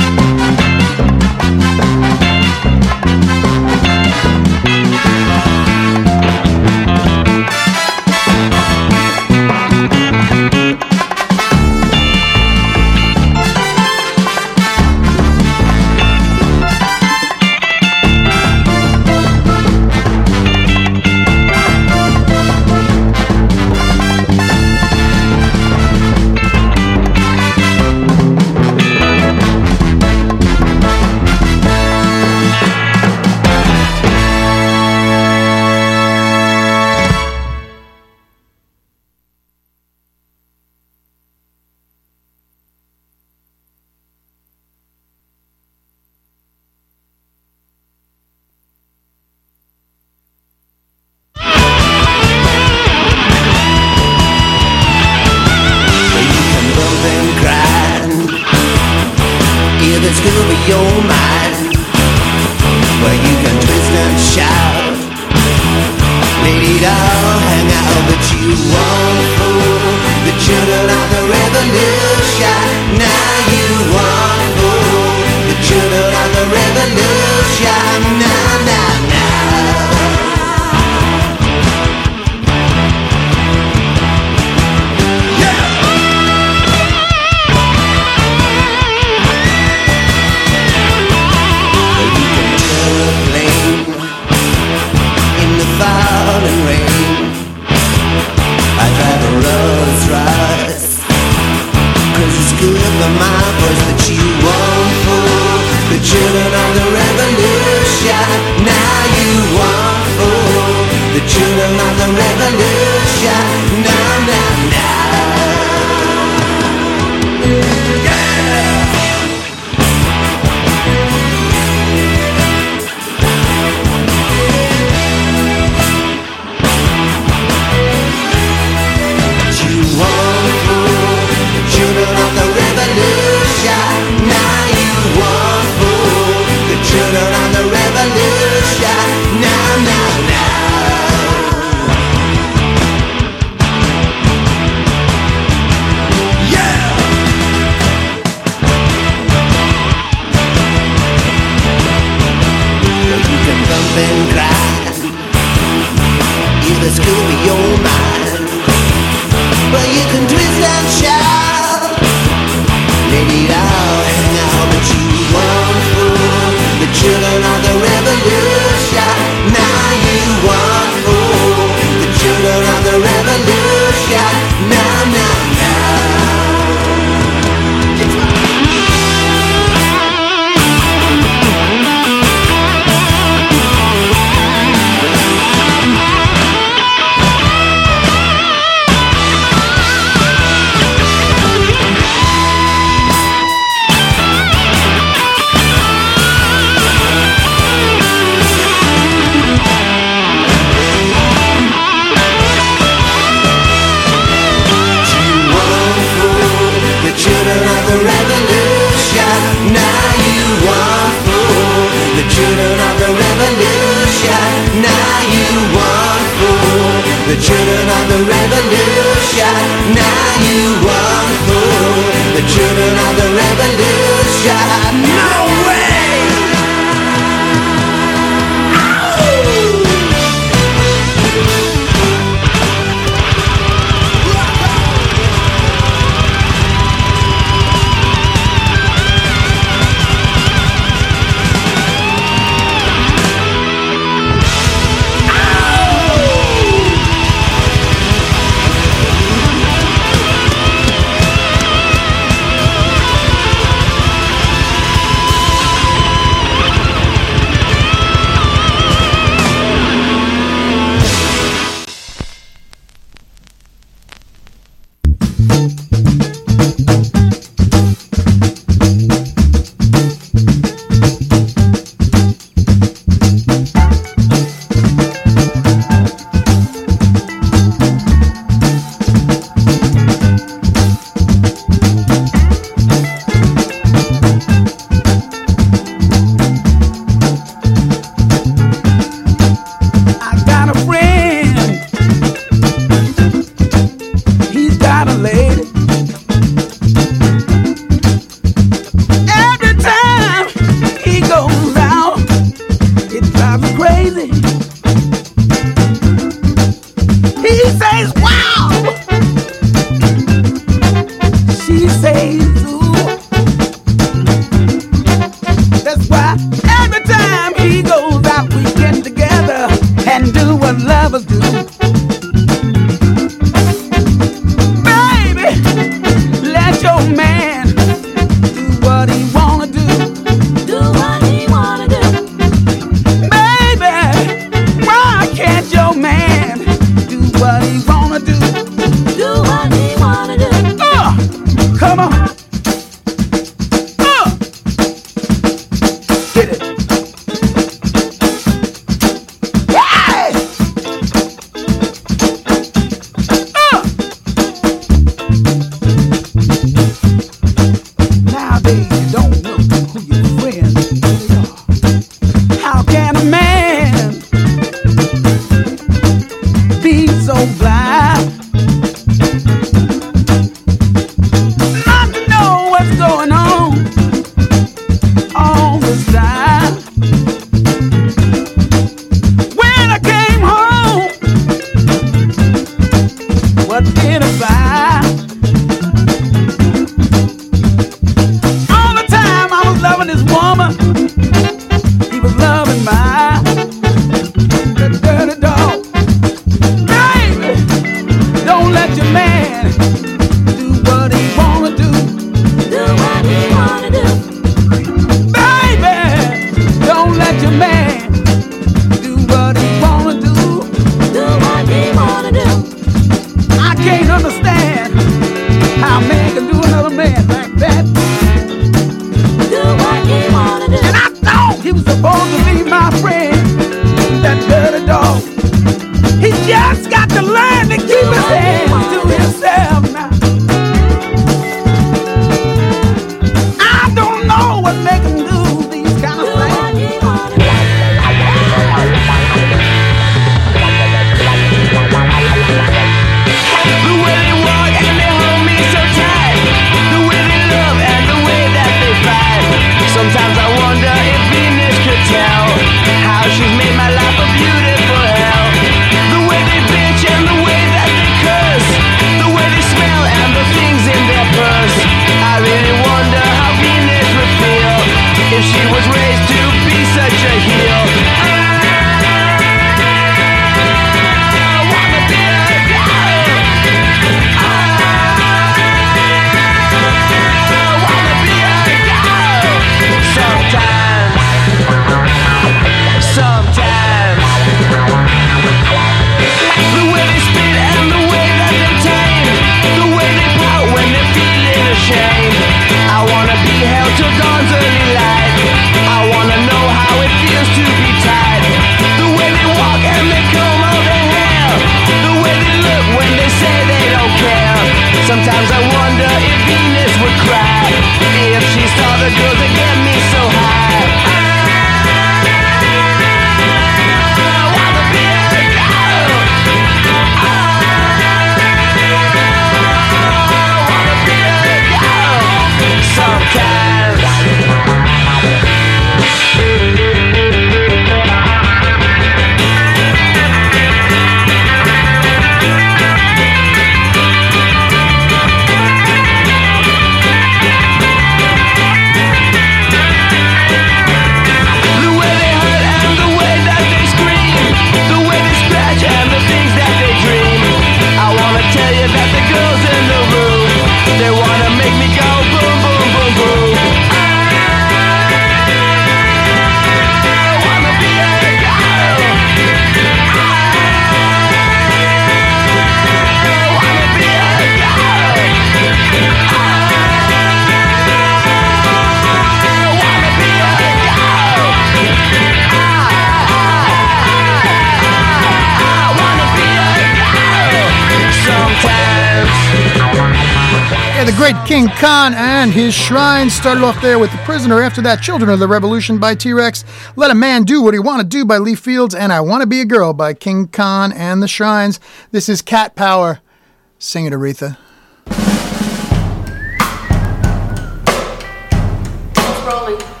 the great King Khan and his Shrines. Started off there with The Prisoner. After that, Children of the Revolution by T-Rex. Let a Man Do What He Want to Do by Lee Fields. And I Want to Be a Girl by King Khan and the Shrines. This is Cat Power. Sing it, Aretha. Rolling.